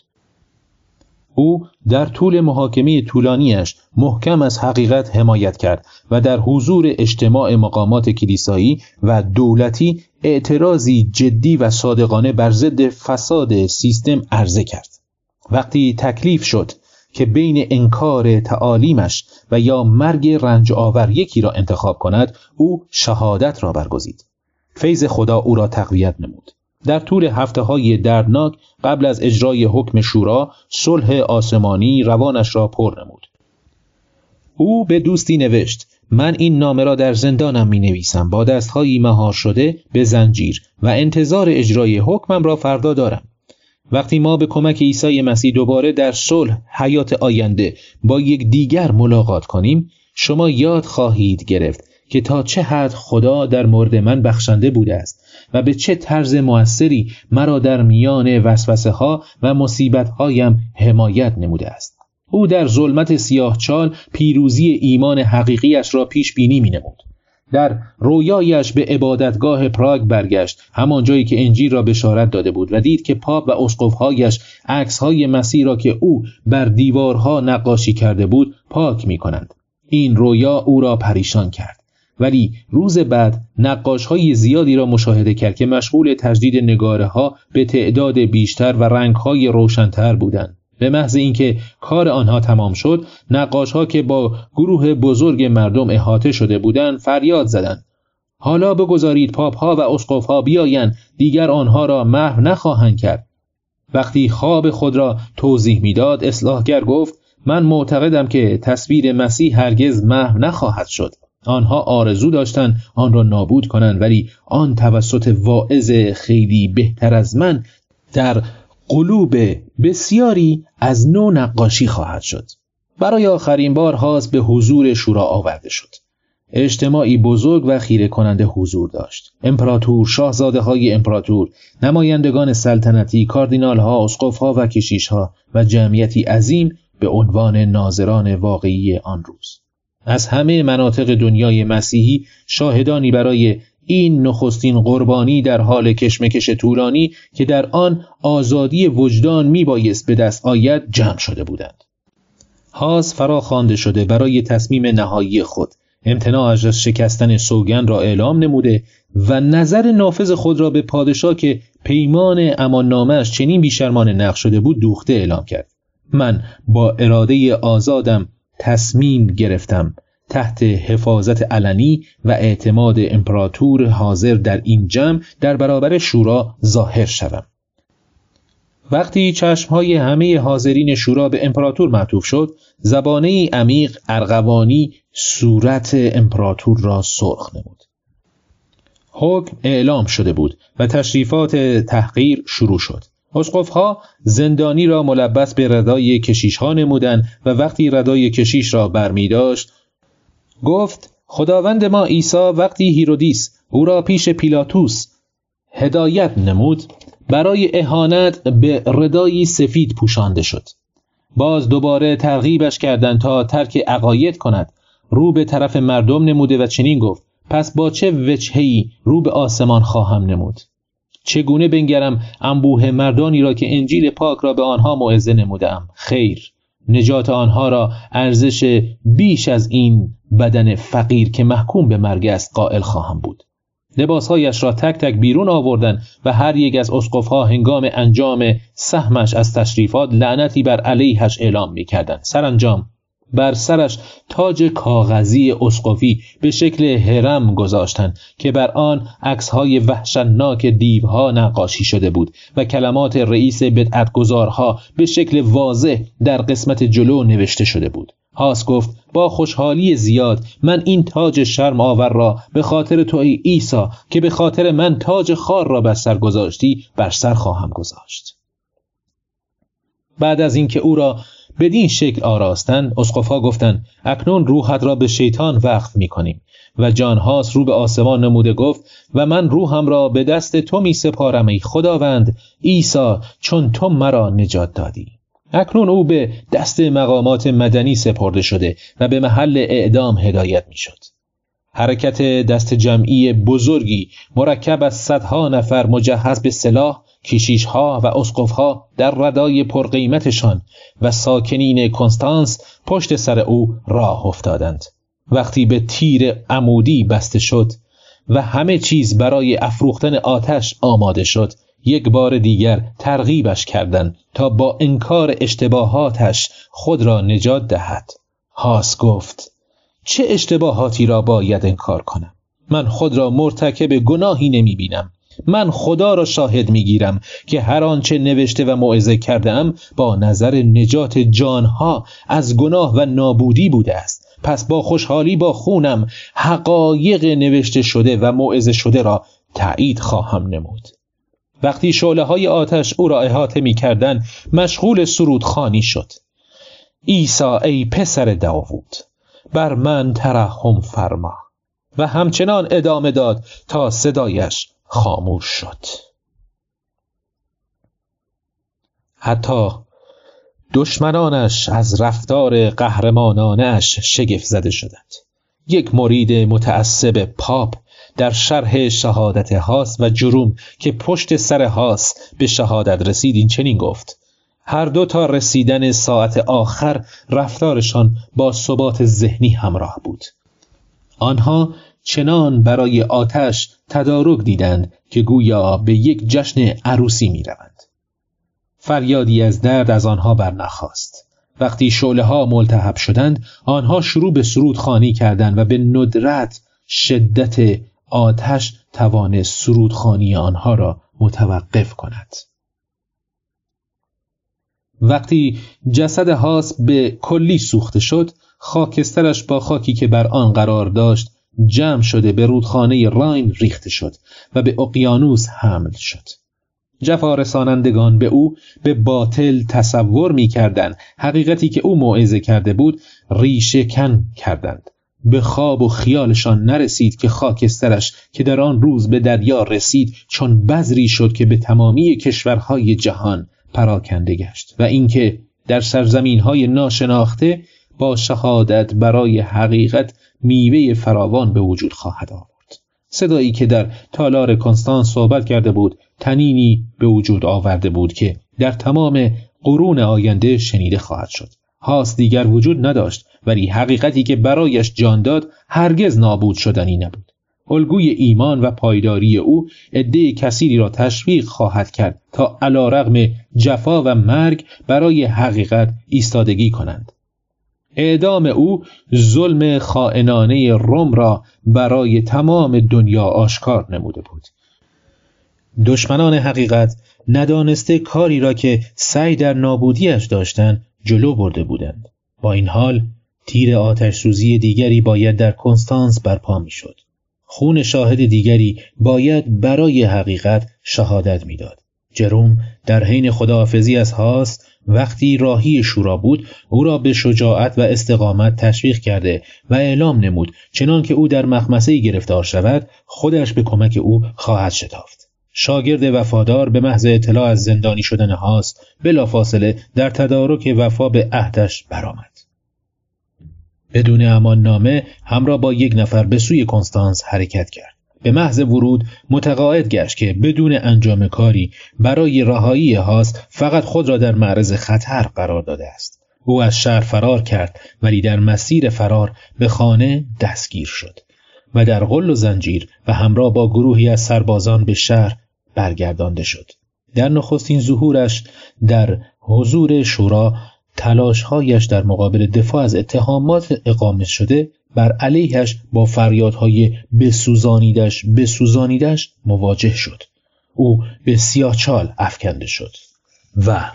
او در طول محاکمه طولانیش محکم از حقیقت حمایت کرد و در حضور اجتماع مقامات کلیسایی و دولتی اعتراضی جدی و صادقانه بر ضد فساد سیستم عرضه کرد. وقتی تکلیف شد که بین انکار تعالیمش و یا مرگ رنج آور یکی را انتخاب کند، او شهادت را برگزید. فیض خدا او را تقویت نمود. در طول هفته‌های دردناک قبل از اجرای حکم شورا، صلح آسمانی روانش را پر نمود. او به دوستی نوشت: من این نامه را در زندانم می نویسم با دستهایی مهار شده به زنجیر و انتظار اجرای حکمم را فردا دارم. وقتی ما به کمک عیسی مسیح دوباره در صلح حیات آینده با یک دیگر ملاقات کنیم، شما یاد خواهید گرفت که تا چه حد خدا در مورد من بخشنده بوده است و به چه طرز مؤثری مرا در میان وسوسه ها و مصیبت هایم حمایت نموده است. او در ظلمت سیاهچال پیروزی ایمان حقیقیش را پیش بینی می نمود. در رویایش به عبادتگاه پراگ برگشت، همان جایی که انجیل را بشارت داده بود، و دید که پاپ و اسقف‌هایش عکس‌های مسیح را که او بر دیوارها نقاشی کرده بود پاک می‌کنند. این رویا او را پریشان کرد. ولی روز بعد نقاش‌های زیادی را مشاهده کرد که مشغول تجدید نگاره‌ها به تعداد بیشتر و رنگ‌های روشن‌تر بودند. به محض اینکه کار آنها تمام شد، نقاش‌ها که با گروه بزرگ مردم احاطه شده بودند فریاد زدند: حالا بگذارید پاپ‌ها و اسقف‌ها بیایند، دیگر آنها را محو نخواهند کرد. وقتی خواب خود را توضیح می‌داد، اصلاحگر گفت: من معتقدم که تصویر مسیح هرگز محو نخواهد شد. آنها آرزو داشتند آن را نابود کنند، ولی آن توسط واعظ خیلی بهتر از من در قلوب بسیاری از نو نقاشی خواهد شد. برای آخرین بار هاس به حضور شورا آورده شد. اجتماعی بزرگ و خیره کننده حضور داشت. امپراتور، شاهزاده های امپراتور، نمایندگان سلطنتی، کاردینال ها، اسقف ها و کشیش ها و جمعیتی عظیم به عنوان ناظران واقعی آن روز. از همه مناطق دنیای مسیحی شاهدانی برای این نخستین قربانی در حال کشمکش طولانی که در آن آزادی وجدان می بایست به دست آید جمع شده بودند. هاس فراخوانده شده برای تصمیم نهایی خود امتناعش از شکستن سوگند را اعلام نموده و نظر نافذ خود را به پادشاه که پیمان اماننامه‌اش چنین بیشرمانه نقض شده بود دوخته اعلام کرد. من با اراده آزادم تصمیم گرفتم تحت حفاظت علنی و اعتماد امپراتور حاضر در این جمع در برابر شورا ظاهر شوم. وقتی چشمهای همه حاضرین شورا به امپراتور معطوف شد، زبانه عمیق ارغوانی صورت امپراتور را سرخ نمود. حکم اعلام شده بود و تشریفات تحقیر شروع شد. اسقف‌ها زندانی را ملبس به ردای کشیش‌ها نمودند و وقتی ردای کشیش را برمی داشت گفت: خداوند ما عیسی وقتی هیرودیس او را پیش پیلاتوس هدایت نمود، برای اهانت به ردایی سفید پوشانده شد. باز دوباره ترغیبش کردند تا ترک عقاید کند. رو به طرف مردم نموده و چنین گفت: پس با چه وجهی رو به آسمان خواهم نمود؟ چگونه بنگرم انبوه مردانی را که انجیل پاک را به آنها موعظه نمودم؟ خیر، نجات آنها را ارزش بیش از این بدن فقیر که محکوم به مرگ است قائل خواهم بود. لباسهایش را تک تک بیرون آوردند و هر یک از اسقف‌ها هنگام انجام سهمش از تشریفات لعنتی بر علیهش اعلام می‌کردند. سرانجام بر سرش تاج کاغذی اسقفی به شکل هرم گذاشتند که بر آن عکس‌های وحشتناک دیوها نقاشی شده بود و کلمات رئیس بدعتگزارها به شکل واضح در قسمت جلو نوشته شده بود. هاس گفت: با خوشحالی زیاد من این تاج شرم آور را به خاطر تو ای عیسی که به خاطر من تاج خار را بر سر گذاشتی بر سر خواهم گذاشت. بعد از اینکه او را بدین شکل آراستند، اسقف‌ها گفتند: اکنون روحت را به شیطان وقف می‌کنیم. و جان هاس رو به آسمان نموده گفت: و من روحم را به دست تو می سپارم ای خداوند عیسی، چون تو مرا نجات دادی. اکنون او به دست مقامات مدنی سپرده شده و به محل اعدام هدایت می شد. حرکت دست جمعی بزرگی مرکب از صدها نفر مجهز به سلاح، کشیش‌ها و اسقف‌ها در ردای پرقیمتشان و ساکنین کنستانس پشت سر او راه افتادند. وقتی به تیر عمودی بسته شد و همه چیز برای افروختن آتش آماده شد، یک بار دیگر ترغیبش کردند تا با انکار اشتباهاتش خود را نجات دهد. هاس گفت: چه اشتباهاتی را باید انکار کنم؟ من خود را مرتکب گناهی نمی بینم. من خدا را شاهد می گیرم که هر آنچه نوشته و موعظه کردم با نظر نجات جانها از گناه و نابودی بوده است. پس با خوشحالی با خونم حقایق نوشته شده و موعظه شده را تایید خواهم نمود. وقتی شعله‌های آتش او را احاطه می‌کردند، مشغول سرودخوانی شد: عیسی ای پسر داوود، بر من ترحم فرما. و همچنان ادامه داد تا صدایش خاموش شد. حتی دشمنانش از رفتار قهرمانانش شگفت زده شدند. یک مرید متعصب پاپ در شرح شهادت هاس و جروم که پشت سر هاس به شهادت رسید این چنین گفت: هر دو تا رسیدن ساعت آخر رفتارشان با ثبات ذهنی همراه بود. آنها چنان برای آتش تدارک دیدند که گویا به یک جشن عروسی می روند. فریادی از درد از آنها برنخاست. وقتی شعله ها ملتهب شدند، آنها شروع به سرود خوانی کردند و به ندرت شدت آتش توان سرودخوانی آنها را متوقف کند. وقتی جسد هاس به کلی سوخته شد، خاکسترش با خاکی که بر آن قرار داشت جمع شده به رودخانه راین ریخته شد و به اقیانوس حمل شد. جفا رسانندگان به او به باطل تصور می کردند. حقیقتی که او موعظه کرده بود ریشه کن کردند. به خواب و خیالشان نرسید که خاکسترش که در آن روز به دریا رسید چون بذری شد که به تمامی کشورهای جهان پراکنده گشت و اینکه در سرزمینهای ناشناخته با شهادت برای حقیقت میوه فراوان به وجود خواهد آورد. صدایی که در تالار کنستانس صحبت کرده بود تنینی به وجود آورده بود که در تمام قرون آینده شنیده خواهد شد. هاس دیگر وجود نداشت، ولی حقیقتی که برایش جان داد هرگز نابود شدنی نبود. الگوی ایمان و پایداری او عده کثیری را تشویق خواهد کرد تا علیرغم جفا و مرگ برای حقیقت ایستادگی کنند. اعدام او ظلم خائنانه روم را برای تمام دنیا آشکار نموده بود. دشمنان حقیقت ندانسته کاری را که سعی در نابودیش داشتند جلو برده بودند. با این حال تیر آتش سوزی دیگری باید در کنستانس برپا می شد. خون شاهد دیگری باید برای حقیقت شهادت می داد. جروم در حین خداحافظی از هاس وقتی راهی شورا بود او را به شجاعت و استقامت تشویق کرده و اعلام نمود چنان که او در مخمسه‌ای گرفتار شود خودش به کمک او خواهد شتافت. شاگرد وفادار به محض اطلاع از زندانی شدن هاس بلافاصله در تدارک وفا به عهدش برآمد. بدون اماننامه همراه با یک نفر به سوی کنستانس حرکت کرد. به محض ورود متقاعد گشت که بدون انجام کاری برای رهایی هاس فقط خود را در معرض خطر قرار داده است. او از شهر فرار کرد ولی در مسیر فرار به خانه دستگیر شد و در غل و زنجیر و همراه با گروهی از سربازان به شهر برگردانده شد. در نخستین ظهورش در حضور شورا تلاش‌هایش در مقابل دفاع از اتهامات اقامه شده بر علیهش با فریادهای بسوزانیدش بسوزانیدش مواجه شد. او به سیاهچال افکنده شد و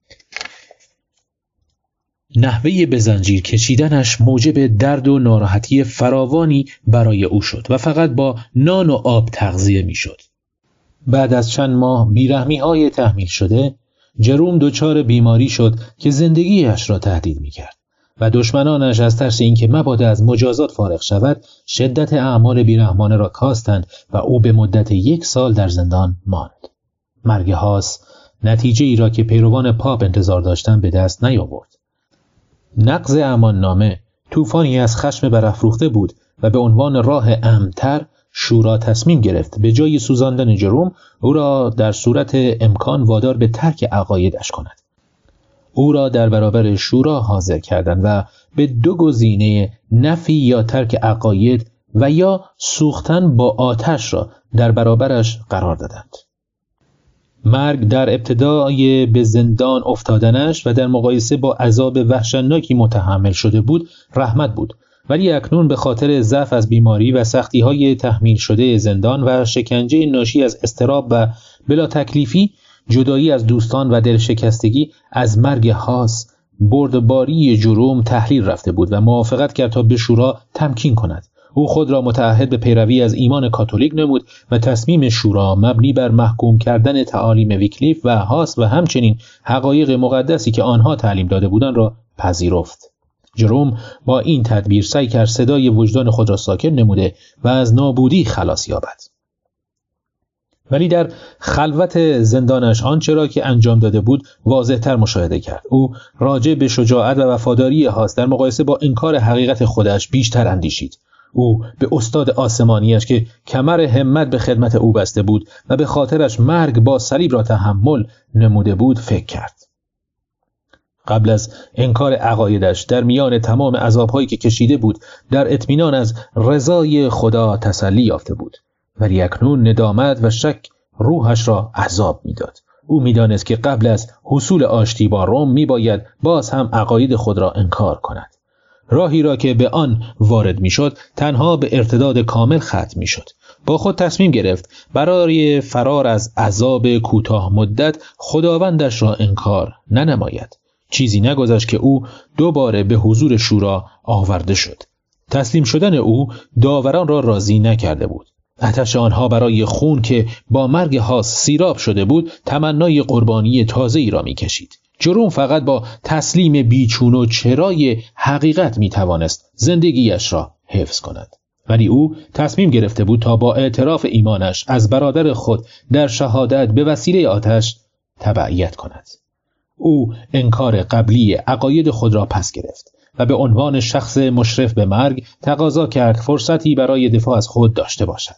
نحوه به زنجیر کشیدنش موجب درد و ناراحتی فراوانی برای او شد و فقط با نان و آب تغذیه می شد. بعد از چند ماه بیرحمی‌های تحمیل شده جروم دچار بیماری شد که زندگیش را تهدید می کرد و دشمنانش از ترس اینکه مبادا از مجازات فارغ شود شدت اعمال بیرحمانه را کاستند و او به مدت یک سال در زندان ماند. مرگ هاس نتیجه ای را که پیروان پاپ انتظار داشتند به دست نیاورد. نقض اماننامه طوفانی از خشم برافروخته بود و به عنوان راه امن‌تر شورا تصمیم گرفت به جای سوزاندن جروم او را در صورت امکان وادار به ترک عقایدش کند. او را در برابر شورا حاضر کردند و به دو گزینه نفی یا ترک عقاید و یا سوختن با آتش را در برابرش قرار دادند. مرگ در ابتدای به زندان افتادنش و در مقایسه با عذاب وحشتناکی متحمل شده بود رحمت بود، ولی اکنون به خاطر ضعف از بیماری و سختی‌های تحمیل شده زندان و شکنجه ناشی از اضطراب و بلا تکلیفی، جدایی از دوستان و دلشکستگی از مرگ هاس، بردباری جروم تحلیل رفته بود و موافقت کرد تا به شورا تمکین کند. او خود را متعهد به پیروی از ایمان کاتولیک نمود و تصمیم شورا مبنی بر محکوم کردن تعالیم ویکلیف و هاس و همچنین حقایق مقدسی که آنها تعلیم داده بودند را پذیرفت. جروم با این تدبیر سعی کرد صدای وجدان خود را ساکت نموده و از نابودی خلاص یابد. ولی در خلوت زندانش آنچه را که انجام داده بود واضح‌تر مشاهده کرد. او راجع به شجاعت و وفاداری هاس در مقایسه با انکار حقیقت خودش بیشتر اندیشید. او به استاد آسمانیش که کمر همت به خدمت او بسته بود و به خاطرش مرگ با صلیب را تحمل نموده بود فکر کرد. قبل از انکار عقایدش در میان تمام عذاب‌هایی که کشیده بود در اطمینان از رضای خدا تسلی یافته بود، ولی اکنون ندامت و شک روحش را عذاب میداد. او میدانست که قبل از حصول آشتی با روم میباید باز هم عقاید خود را انکار کند. راهی را که به آن وارد میشد تنها به ارتداد کامل ختم میشد. با خود تصمیم گرفت برای فرار از عذاب کوتاه مدت خداوندش را انکار ننماید. چیزی نگذشت که او دوباره به حضور شورا آورده شد. تسلیم شدن او داوران را راضی نکرده بود. آتش آنها برای خون که با مرگ هاس سیراب شده بود تمنای قربانی تازه‌ای را می‌کشید. جروم فقط با تسلیم بیچون و چرای حقیقت می‌توانست زندگیش را حفظ کند. ولی او تصمیم گرفته بود تا با اعتراف ایمانش از برادر خود در شهادت به وسیله آتش تبعیت کند. او انکار قبلی عقاید خود را پس گرفت و به عنوان شخص مشرف به مرگ تقاضا کرد فرصتی برای دفاع از خود داشته باشد.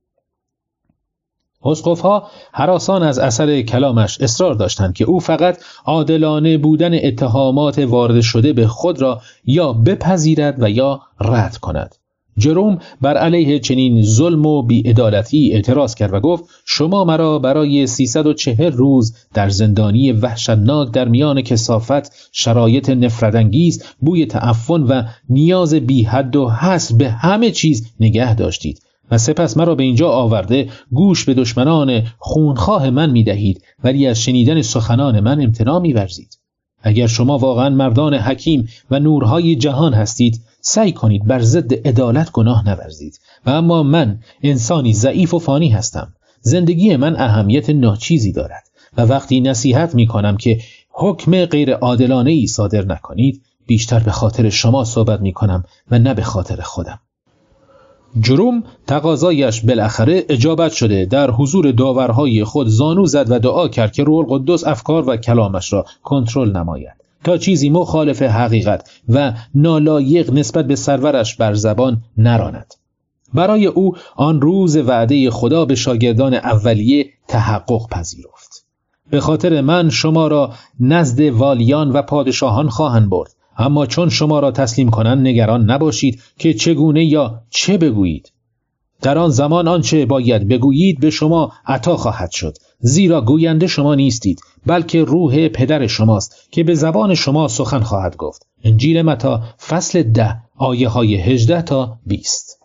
اسقف‌ها هراسان از اثر کلامش اصرار داشتند که او فقط عادلانه بودن اتهامات وارد شده به خود را یا بپذیرد و یا رد کند. جروم بر علیه چنین ظلم و بی‌عدالتی اعتراض کرد و گفت شما مرا برای سیصد و چهل روز در زندانی وحشتناک در میان کثافت، شرایط نفرت‌انگیز، بوی تعفن و نیاز بی حد و حصر به همه چیز نگه داشتید و سپس مرا به اینجا آورده گوش به دشمنان خونخواه من می دهید ولی از شنیدن سخنان من امتناع می ورزید. اگر شما واقعا مردان حکیم و نورهای جهان هستید سعی کنید بر ضد عدالت گناه نورزید و اما من انسانی ضعیف و فانی هستم. زندگی من اهمیت ناچیزی دارد و وقتی نصیحت می کنم که حکم غیر عادلانه ای صادر نکنید بیشتر به خاطر شما صحبت می کنم و نه به خاطر خودم. جروم تقاضایش بالاخره اجابت شده در حضور داورهای خود زانو زد و دعا کرد که روح القدس افکار و کلامش را کنترل نماید تا چیزی مخالف حقیقت و نالایق نسبت به سرورش بر زبان نراند. برای او آن روز وعده خدا به شاگردان اولیه تحقق پذیرفت. به خاطر من شما را نزد والیان و پادشاهان خواهند برد، اما چون شما را تسلیم کنند نگران نباشید که چگونه یا چه بگویید. در آن زمان آنچه باید بگویید به شما عطا خواهد شد، زیرا گوینده شما نیستید بلکه روح پدر شماست که به زبان شما سخن خواهد گفت. انجیل متی فصل ده آیه های هجده تا بیست.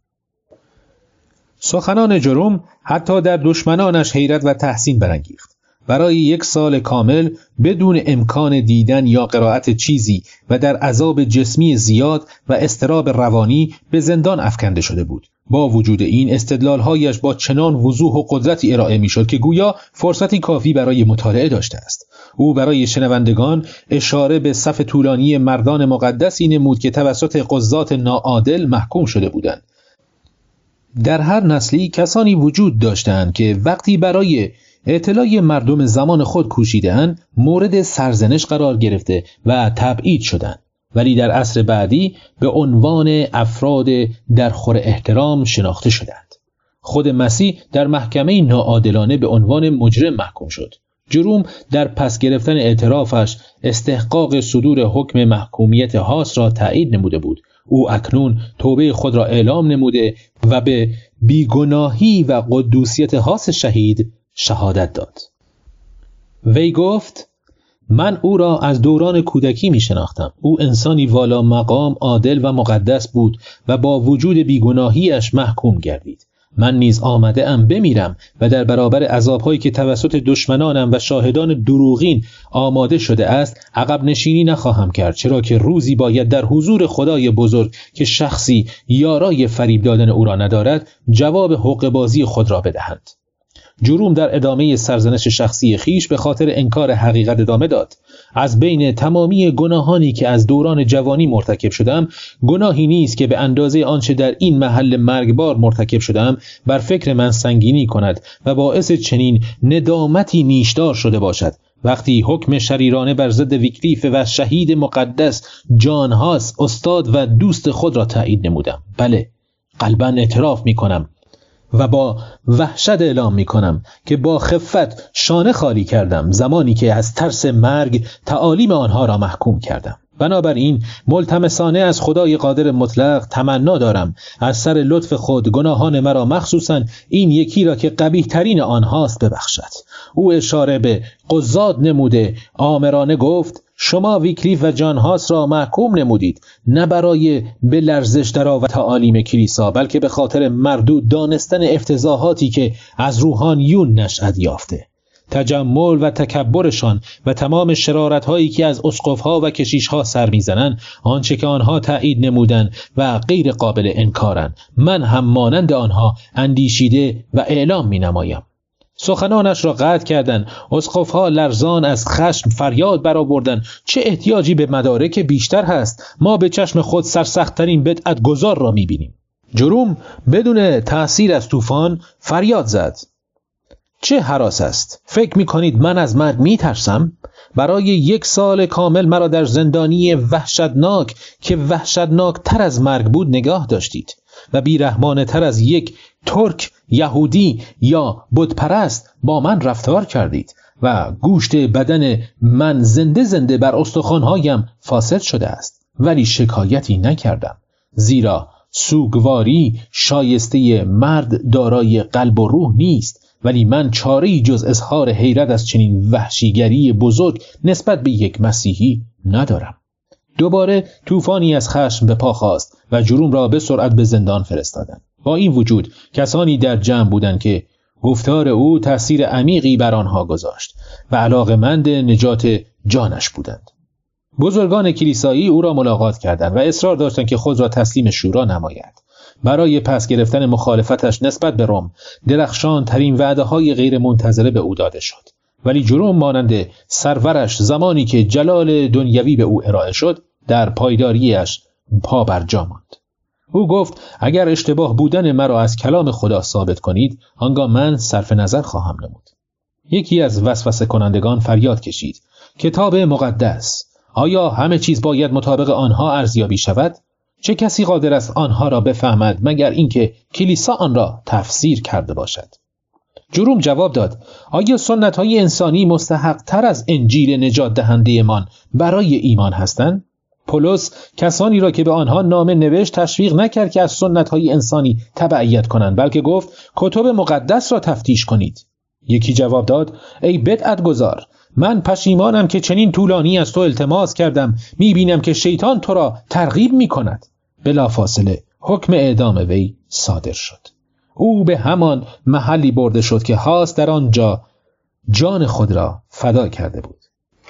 سخنان جروم حتی در دشمنانش حیرت و تحسین برانگیخت. برای یک سال کامل بدون امکان دیدن یا قرائت چیزی و در عذاب جسمی زیاد و اضطراب روانی به زندان افکنده شده بود. با وجود این استدلال‌هایش با چنان وضوح و قدرتی ارائه می‌شد که گویا فرصتی کافی برای مطالعه داشته است. او برای شنوندگان اشاره به صف طولانی مردان مقدسی نمود که توسط قضات ناعادل محکوم شده بودند. در هر نسلی کسانی وجود داشتند که وقتی برای اطلاع مردم زمان خود کوشیدند مورد سرزنش قرار گرفته و تبعید شدند، ولی در عصر بعدی به عنوان افراد در خور احترام شناخته شدند. خود مسیح در محکمه ناعادلانه به عنوان مجرم محکوم شد. جروم در پس گرفتن اعترافش استحقاق صدور حکم محکومیت هاس را تایید نموده بود. او اکنون توبه خود را اعلام نموده و به بیگناهی و قدوسیت هاس شهید شهادت داد. وی گفت: من او را از دوران کودکی می شناختم. او انسانی والا مقام، عادل و مقدس بود و با وجود بیگناهیش محکوم گردید. من نیز آمده ام بمیرم و در برابر عذابهایی که توسط دشمنانم و شاهدان دروغین آماده شده است عقب نشینی نخواهم کرد، چرا که روزی باید در حضور خدای بزرگ که شخصی یارای فریب دادن او را ندارد جواب حقه‌بازی خود را بدهند. جروم در ادامه سرزنش شخصی خیش به خاطر انکار حقیقت ادامه داد: از بین تمامی گناهانی که از دوران جوانی مرتکب شدم، گناهی نیست که به اندازه آنچه در این محل مرگبار مرتکب شدم بر فکر من سنگینی کند و باعث چنین ندامتی نیشدار شده باشد. وقتی حکم شریرانه بر ضد ویکلیف و شهید مقدس جان هاس استاد و دوست خود را تایید نمودم. بله، قلباً اعتراف می کنم و با وحشت اعلام می کنم که با خفت شانه خالی کردم زمانی که از ترس مرگ تعالیم آنها را محکوم کردم. بنابراین ملتمسانه از خدای قادر مطلق تمنا دارم از سر لطف خود گناهان مرا مخصوصاً این یکی را که قبیح ترین آنهاست ببخشد. او اشاره به قضات نموده آمرانه گفت: شما ویکلیف و جان هاس را محکوم نمودید، نه برای به لرزش درآور تعالیم کلیسا بلکه به خاطر مردود دانستن افتضاحاتی که از روحانیون نشأت یافته. تجمل و تکبرشان و تمام شرارت هایی که از اسقف ها و کشیش ها سر میزنند آنچه که آنها تایید نمودند و غیر قابل انکارند، من هم مانند آنها اندیشیده و اعلام می نمایم. سخنانش را قطع کردند. اسقف‌ها لرزان از خشم فریاد برآوردند: چه احتیاجی به مدارک بیشتر هست؟ ما به چشم خود سرسخت‌ترین بدعت گذار را می‌بینیم. جروم بدون تأثیر از طوفان فریاد زد: چه هراس است؟ فکر می‌کنید من از مرگ می‌ترسم؟ برای یک سال کامل مرا در زندانی وحشتناک که وحشتناک تر از مرگ بود نگاه داشتید و بیرحمانه تر از یک ترک، یهودی یا بتپرست با من رفتار کردید و گوشت بدن من زنده زنده بر استخوان‌هایم فاسد شده است، ولی شکایتی نکردم، زیرا سوگواری شایسته مرد دارای قلب و روح نیست. ولی من چاره‌ای جز اظهار حیرت از چنین وحشیگری بزرگ نسبت به یک مسیحی ندارم. دوباره طوفانی از خشم به پا خاست و جروم را به سرعت به زندان فرستادند. با این وجود کسانی در جمع بودند که گفتار او تأثیر عمیقی بر آنها گذاشت و علاقه‌مند نجات جانش بودند. بزرگان کلیسایی او را ملاقات کردند و اصرار داشتند که خود را تسلیم شورا نماید. برای پس گرفتن مخالفتش نسبت به روم درخشان ترین وعده‌های غیر منتظره به او داده شد. ولی جروم مانند سرورش زمانی که جلال دنیوی به او ارائه شد در پایداریش پا بر جا ماند. او گفت اگر اشتباه بودن مرا از کلام خدا ثابت کنید آنگاه من صرف نظر خواهم نمود. یکی از وسوسه کنندگان فریاد کشید کتاب مقدس، آیا همه چیز باید مطابق آنها ارزیابی شود؟ چه کسی قادر است آنها را بفهمد مگر اینکه کلیسا آن را تفسیر کرده باشد؟ جروم جواب داد آیا سنت‌های انسانی مستحق تر از انجیل نجات دهنده من برای ایمان هستند؟ پولس کسانی را که به آنها نامه نوشت تشویق نکرد که از سنت‌های انسانی تبعیت کنند، بلکه گفت کتب مقدس را تفتیش کنید. یکی جواب داد ای بدعت گذار، من پشیمانم که چنین طولانی از تو التماس کردم، میبینم که شیطان تو را ترغیب میکند. بلافاصله حکم اعدام وی صادر شد. او به همان محلی برده شد که هاس در آنجا جان خود را فدا کرده بود.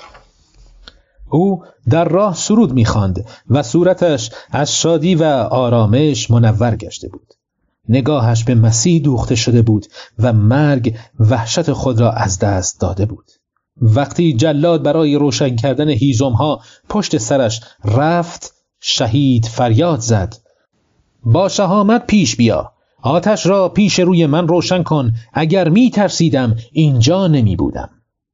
او در راه سرود می‌خواند و صورتش از شادی و آرامش منور گشته بود. نگاهش به مسیح دوخته شده بود و مرگ وحشت خود را از دست داده بود. وقتی جلاد برای روشن کردن هیزم‌ها پشت سرش رفت، شهید فریاد زد با شهامت پیش بیا، آتش را پیش روی من روشن کن، اگر می ترسیدم اینجا نمی بودم.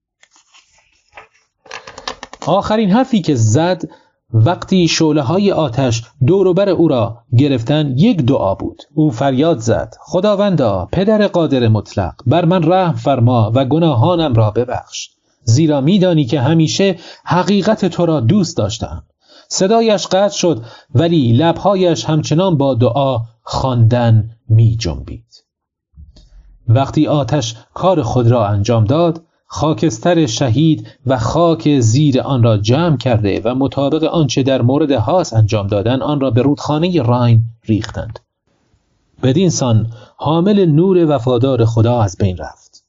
آخرین حرفی که زد وقتی شعله‌های آتش دور و بر او را گرفتن یک دعا بود. او فریاد زد خداوندا پدر قادر مطلق، بر من رحم فرما و گناهانم را ببخش، زیرا می‌دانی که همیشه حقیقت تو را دوست داشتم. صدایش قطع شد ولی لب‌هایش همچنان با دعا خواندن می‌جنبید. وقتی آتش کار خود را انجام داد، خاکستر شهید و خاک زیر آن را جمع کرده و مطابق آنچه در مورد هاس انجام دادن آن را به رودخانه راین ریختند. بدین سان حامل نور وفادار خدا از بین رفت.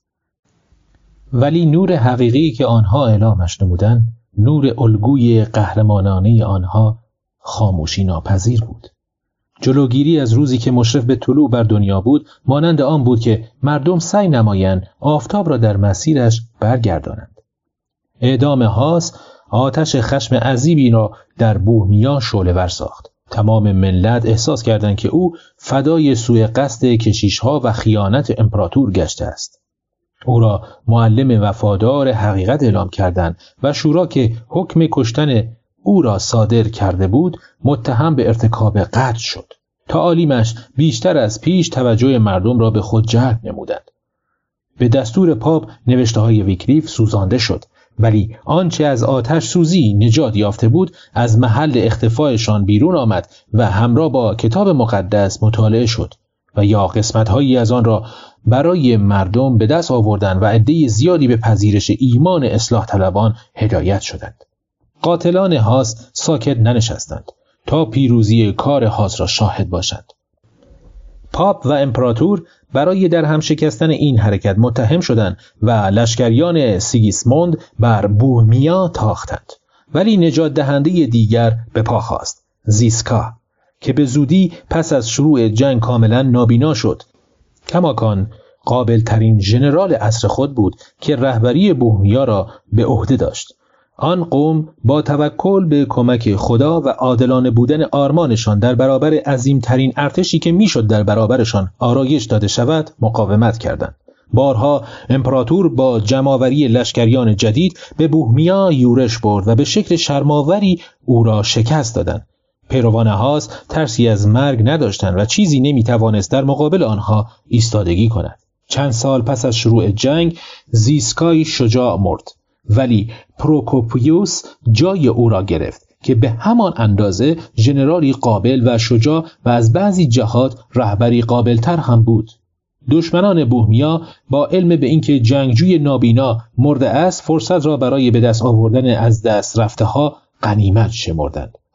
ولی نور حقیقی که آنها اعلامش نمودند، نور الگوی قهرمانانه آنها خاموشی ناپذیر بود. جلوگیری از روزی که مشرف به طلوع بر دنیا بود مانند آن بود که مردم سعی نمایند آفتاب را در مسیرش برگردانند. اعدام هاس آتش خشم عظیمی را در بوهمیا شعله‌ور ساخت. تمام ملت احساس کردند که او فدای سوء قصد کشیش‌ها و خیانت امپراتور گشته است. او را معلم وفادار حقیقت اعلام کردند و شورا که حکم کشتن او را صادر کرده بود متهم به ارتکاب قتل شد. تعالیمش بیشتر از پیش توجه مردم را به خود جلب نمودند. به دستور پاپ نوشته های ویکلیف سوزانده شد، ولی آنچه از آتش سوزی نجات یافته بود از محل اختفایشان بیرون آمد و همراه با کتاب مقدس مطالعه شد و یا قسمت‌هایی از آن را برای مردم به دست آوردند و عده زیادی به پذیرش ایمان اصلاح طلبان هدایت شدند. قاتلان هاس ساکت ننشستند تا پیروزی کار هاس را شاهد باشند. پاپ و امپراتور برای در هم شکستن این حرکت متهم شدند و لشکریان سیگیسموند بر بوهمیا تاختند. ولی نجات دهنده دیگر به پا خاست، زیسکا، که به زودی پس از شروع جنگ کاملا نابینا شد. کماکان قابل ترین ژنرال عصر خود بود که رهبری بوهمیا را به عهده داشت. آن قوم با توکل به کمک خدا و عادلانه بودن آرمانشان در برابر عظیمترین ارتشی که میشد در برابرشان آرایش داده شود مقاومت کردند. بارها امپراتور با جمع‌آوری لشکریان جدید به بوهمیا یورش برد و به شکل شرم‌آوری او را شکست دادند. پیروان هاس ترسی از مرگ نداشتند و چیزی نمیتوانست در مقابل آنها ایستادگی کند. چند سال پس از شروع جنگ زیسکای شجاع مرد، ولی پروکوپیوس جای او را گرفت که به همان اندازه ژنرالی قابل و شجاع و از بعضی جهات رهبری قابلتر هم بود. دشمنان بوهمیا با علم به اینکه جنگجوی نابینا مرده است فرصت را برای به دست آوردن از دست رفته ها غنیمت شمردند.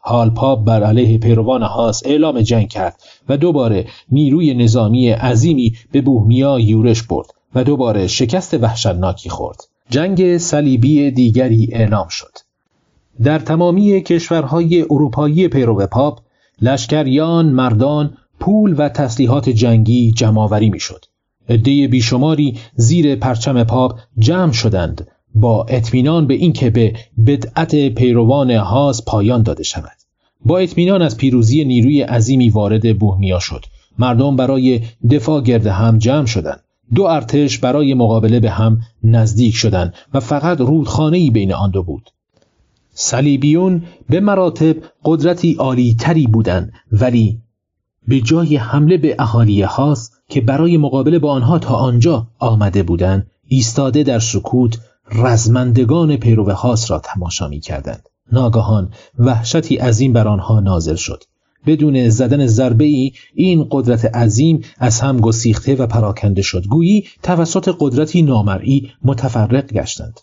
حال پاپ بر علیه پیروان هاس اعلام جنگ کرد و دوباره نیروی نظامی عظیمی به بوهمیا یورش برد و دوباره شکست وحشتناکی خورد. جنگ صلیبی دیگری اعلام شد. در تمامی کشورهای اروپایی پیرو پاپ، لشکریان، مردان، پول و تسلیحات جنگی جمع‌آوری می‌شد. عده بیشماری زیر پرچم پاپ جمع شدند با اطمینان به اینکه به بدعت پیروان هاس پایان داده شود. با اطمینان از پیروزی نیروی عظیمی وارد بوهمیا شد. مردم برای دفاع گرد هم جمع شدند. دو ارتش برای مقابله به هم نزدیک شدند و فقط رودخانه‌ای بین آن دو بود. صلیبیون به مراتب قدرتی عالی تری بودند، ولی به جای حمله به اهالی هاس که برای مقابله با آنها تا آنجا آمده بودند، ایستاده در سکوت رزمندگان پیرو هاس را تماشا می کردند. ناگهان وحشتی عظیم بر آنها نازل شد. بدون زدن ضربه‌ای این قدرت عظیم از هم گسیخته و پراکنده شد. گویی توسط قدرتی نامرئی متفرق گشتند.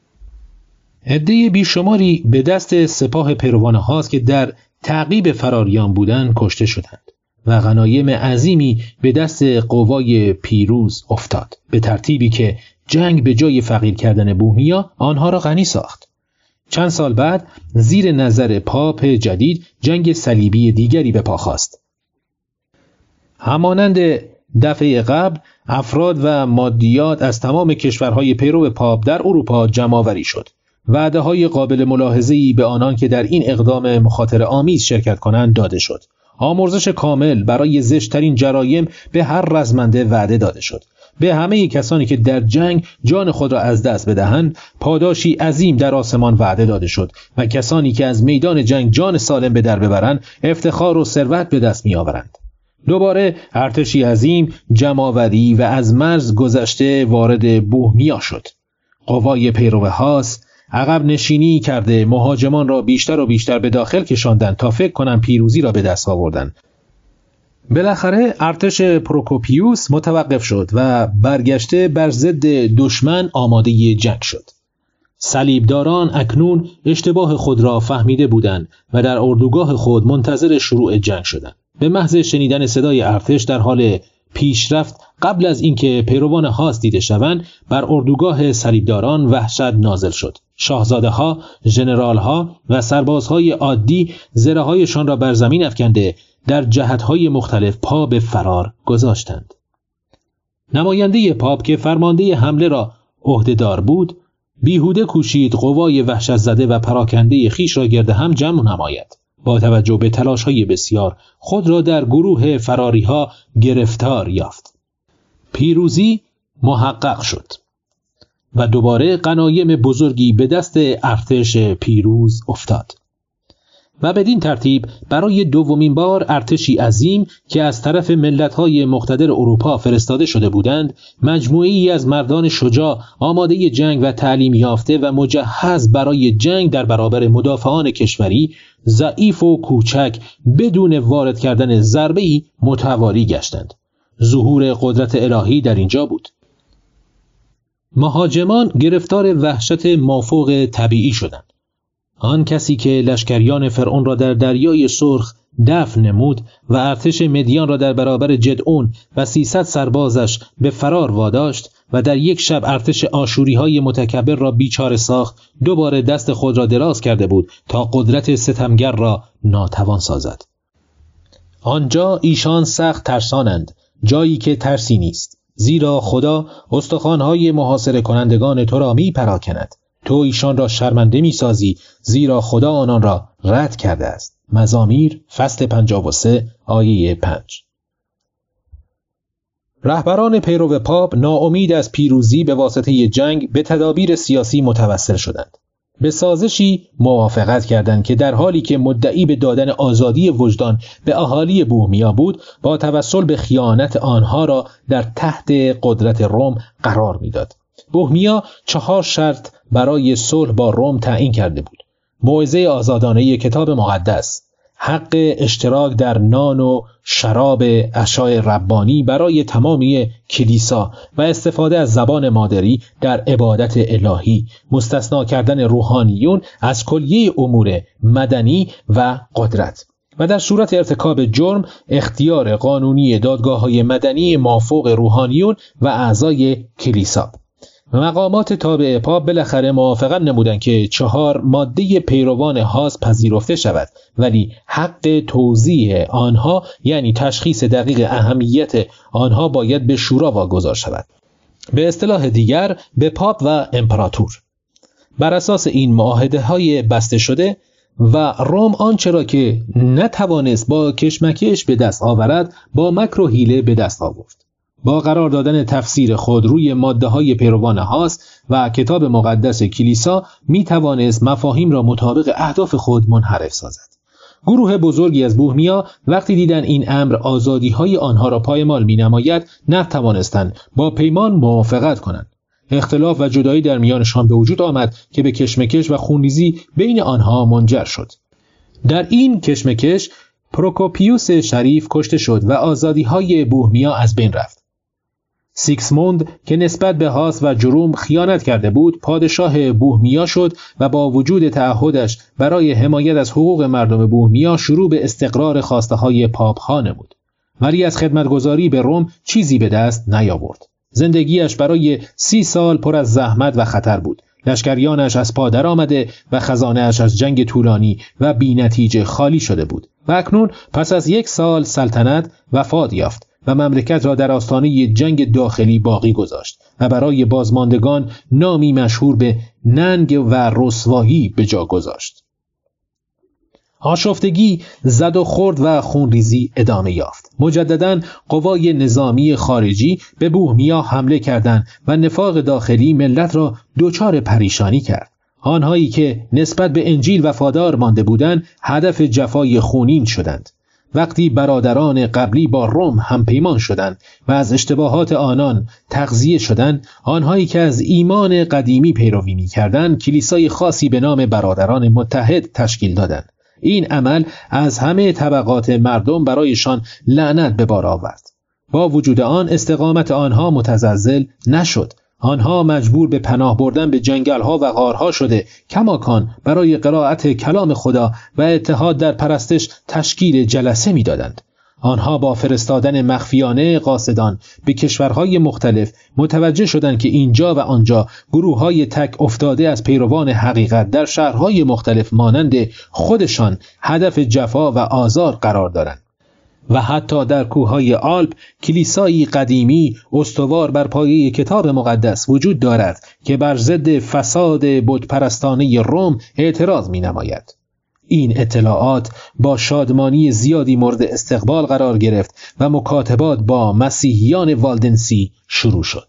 عده بیشماری به دست سپاه پیروان هاس که در تعقیب فراریان بودند کشته شدند و غنایم عظیمی به دست قوای پیروز افتاد، به ترتیبی که جنگ به جای فقیر کردن بوهمیا آنها را غنی ساخت. چند سال بعد زیر نظر پاپ جدید جنگ صلیبی دیگری به پا خاست. همانند دفعه قبل افراد و مادیات از تمام کشورهای پیرو پاپ در اروپا جمع‌آوری شد. وعده‌های قابل ملاحظه‌ای به آنان که در این اقدام مخاطره آمیز شرکت کنند داده شد. آمرزش کامل برای زشترین جرایم به هر رزمنده وعده داده شد. به همه کسانی که در جنگ جان خود را از دست بدهند پاداشی عظیم در آسمان وعده داده شد و کسانی که از میدان جنگ جان سالم به در ببرند افتخار و ثروت به دست می آورند. دوباره ارتشی عظیم جمع‌آوری و از مرز گذشته وارد بوهمیا شد. قوای پیرو هاس عقب نشینی کرده مهاجمان را بیشتر و بیشتر به داخل کشاندند تا فکر کنند پیروزی را به دست آوردند. بالاخره ارتش پروکوپیوس متوقف شد و برگشته بر ضد دشمن آماده جنگ شد. صلیبداران اکنون اشتباه خود را فهمیده بودند و در اردوگاه خود منتظر شروع جنگ شدند. به محض شنیدن صدای ارتش در حال پیشرفت قبل از اینکه پیروان هاس دیده شوند بر اردوگاه صلیبداران وحشت نازل شد. شاهزاده ها، ژنرال ها و سربازهای عادی زره‌هایشان را بر زمین افکنده در جهت‌های مختلف پا به فرار گذاشتند. نماینده پاپ که فرمانده حمله را عهده‌دار بود، بیهوده کوشید قوای وحشت زده و پراکنده خیش را گرد هم جمع نماید. با توجه به تلاش‌های بسیار خود را در گروه فراری‌ها گرفتار یافت. پیروزی محقق شد و دوباره غنایم بزرگی به دست ارتش پیروز افتاد. و بدین ترتیب برای دومین بار ارتشی عظیم که از طرف ملت‌های مقتدر اروپا فرستاده شده بودند، مجموعه‌ای از مردان شجاع آماده جنگ و تعلیم یافته و مجهز برای جنگ در برابر مدافعان کشوری ضعیف و کوچک بدون وارد کردن ضربه‌ای متواری گشتند. ظهور قدرت الهی در اینجا بود. مهاجمان گرفتار وحشت مافوق طبیعی شدند. آن کسی که لشکریان فرعون را در دریای سرخ دفن نمود و ارتش مدیان را در برابر جدعون و سیصد سربازش به فرار واداشت و در یک شب ارتش آشوری های متکبر را بیچاره ساخت، دوباره دست خود را دراز کرده بود تا قدرت ستمگر را ناتوان سازد. آنجا ایشان سخت ترسانند، جایی که ترسی نیست، زیرا خدا استخوان‌های محاصره کنندگان تو را می پراکند. تو ایشان را شرمنده می سازی، زیرا خدا آنان را رد کرده است. مزامیر فصل پنجاه و سه آیه پنج. رهبران پیرو پاپ ناامید از پیروزی به واسطه جنگ به تدابیر سیاسی متوسل شدند. به سازشی موافقت کردند که در حالی که مدعی به دادن آزادی وجدان به اهالی بوهمیا بود، با توسل به خیانت آنها را در تحت قدرت روم قرار میداد. بوهمیا چهار شرط برای صلح با روم تعیین کرده بود: موعظه آزادانه کتاب مقدس، حق اشتراک در نان و شراب عشای ربانی برای تمامی کلیسا و استفاده از زبان مادری در عبادت الهی، مستثنا کردن روحانیون از کلیه امور مدنی و قدرت و در صورت ارتکاب جرم اختیار قانونی دادگاه‌های مدنی مافوق روحانیون و اعضای کلیسا. مقامات تابع پاپ بالاخره موافقت نمودند که چهار ماده پیروان هاس پذیرفته شود، ولی حق توزیع آنها یعنی تشخیص دقیق اهمیت آنها باید به شورا واگذار شود، به اصطلاح دیگر به پاپ و امپراتور. بر اساس این معاهده‌های بسته شده و روم آنچه را که نتوانست با کشمکش به دست آورد با مکر و حیله به دست آورد. با قرار دادن تفسیر خود روی ماده‌های پیروان هاس و کتاب مقدس کلیسا می توانست مفاهیم را مطابق اهداف خود منحرف سازد. گروه بزرگی از بوهمیا وقتی دیدن این امر آزادی‌های آنها را پایمال می‌نماید، نتوانستند با پیمان موافقت کنند. اختلاف و جدایی در میانشان به وجود آمد که به کشمکش و خونریزی بین آنها منجر شد. در این کشمکش پروکوپیوس شریف کشته شد و آزادی‌های بوهمیا از بین رفت. سیکسموند که نسبت به هاس و جروم خیانت کرده بود، پادشاه بوهمیا شد و با وجود تعهدش برای حمایت از حقوق مردم بوهمیا شروع به استقرار خواسته‌های پاپ‌ها نمود. ولی از خدمتگزاری به روم چیزی به دست نیاورد. زندگیش برای سی سال پر از زحمت و خطر بود. لشکریانش از پا در آمده و خزانه‌اش از جنگ طولانی و بی‌نتیجه خالی شده بود و اکنون پس از یک سال سلطنت وفات یافت و مملکت را در آستانه جنگ داخلی باقی گذاشت و برای بازماندگان نامی مشهور به ننگ و رسوایی به جا گذاشت. آشفتگی، زد و خورد و خونریزی ادامه یافت. مجدداً قوای نظامی خارجی به بوهمیا حمله کردند و نفاق داخلی ملت را دچار پریشانی کرد. آنهایی که نسبت به انجیل وفادار مانده بودند، هدف جفای خونین شدند. وقتی برادران قبلی با روم همپیمان شدند و از اشتباهات آنان تغذیه شدند، آنهایی که از ایمان قدیمی پیروی می‌کردند، کلیسای خاصی به نام برادران متحد تشکیل دادند. این عمل از همه طبقات مردم برایشان لعنت به بار آورد. با وجود آن استقامت آنها متزلزل نشد. آنها مجبور به پناه بردن به جنگل‌ها و غارها شده کماکان برای قرائت کلام خدا و اتحاد در پرستش تشکیل جلسه می‌دادند. آنها با فرستادن مخفیانه قاصدان به کشورهای مختلف متوجه شدند که اینجا و آنجا گروه‌های تک افتاده از پیروان حقیقت در شهرهای مختلف مانند خودشان هدف جفا و آزار قرار دارند. و حتی در کوههای آلپ کلیسایی قدیمی استوار بر پایه کتاب مقدس وجود دارد که بر ضد فساد بتپرستانه روم اعتراض می‌نماید. این اطلاعات با شادمانی زیادی مورد استقبال قرار گرفت و مکاتبات با مسیحیان والدنسی شروع شد.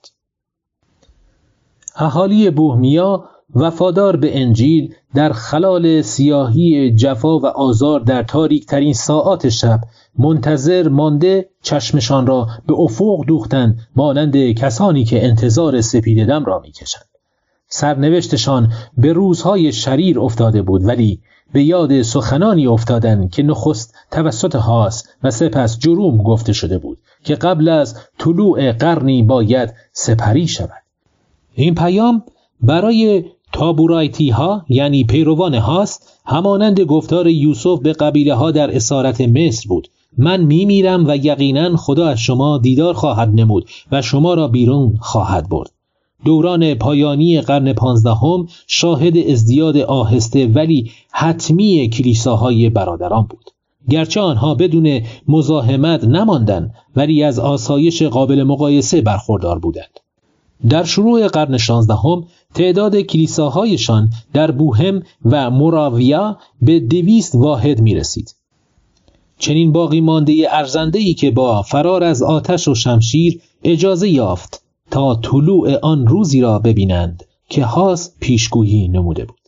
اهالی بوهمیا وفادار به انجیل در خلال سیاهی جفا و آزار در تاریک ترین ساعات شب منتظر مانده چشمشان را به افق دوختند، مانند کسانی که انتظار سپید دم را می‌کشند. سرنوشتشان به روزهای شریر افتاده بود، ولی به یاد سخنانی افتادند که نخست توسط هاس و سپس جروم گفته شده بود که قبل از طلوع قرنی باید سپری شود. این پیام برای تابورایتی ها یعنی پیروان هاس همانند گفتار یوسف به قبیله ها در اسارت مصر بود: من می میرم و یقینا خدا از شما دیدار خواهد نمود و شما را بیرون خواهد برد. دوران پایانی قرن پانزدهم شاهد ازدیاد آهسته ولی حتمی کلیساهای برادران بود. گرچه آنها بدون مزاحمت نماندند، ولی از آسایش قابل مقایسه برخوردار بودند. در شروع قرن شانزدهم تعداد کلیساهایشان در بوهم و موراویا به دویست واحد می رسید. چنین باقی مانده ارزنده‌ای که با فرار از آتش و شمشیر اجازه یافت تا طلوع آن روزی را ببینند که هاس پیشگویی نموده بود.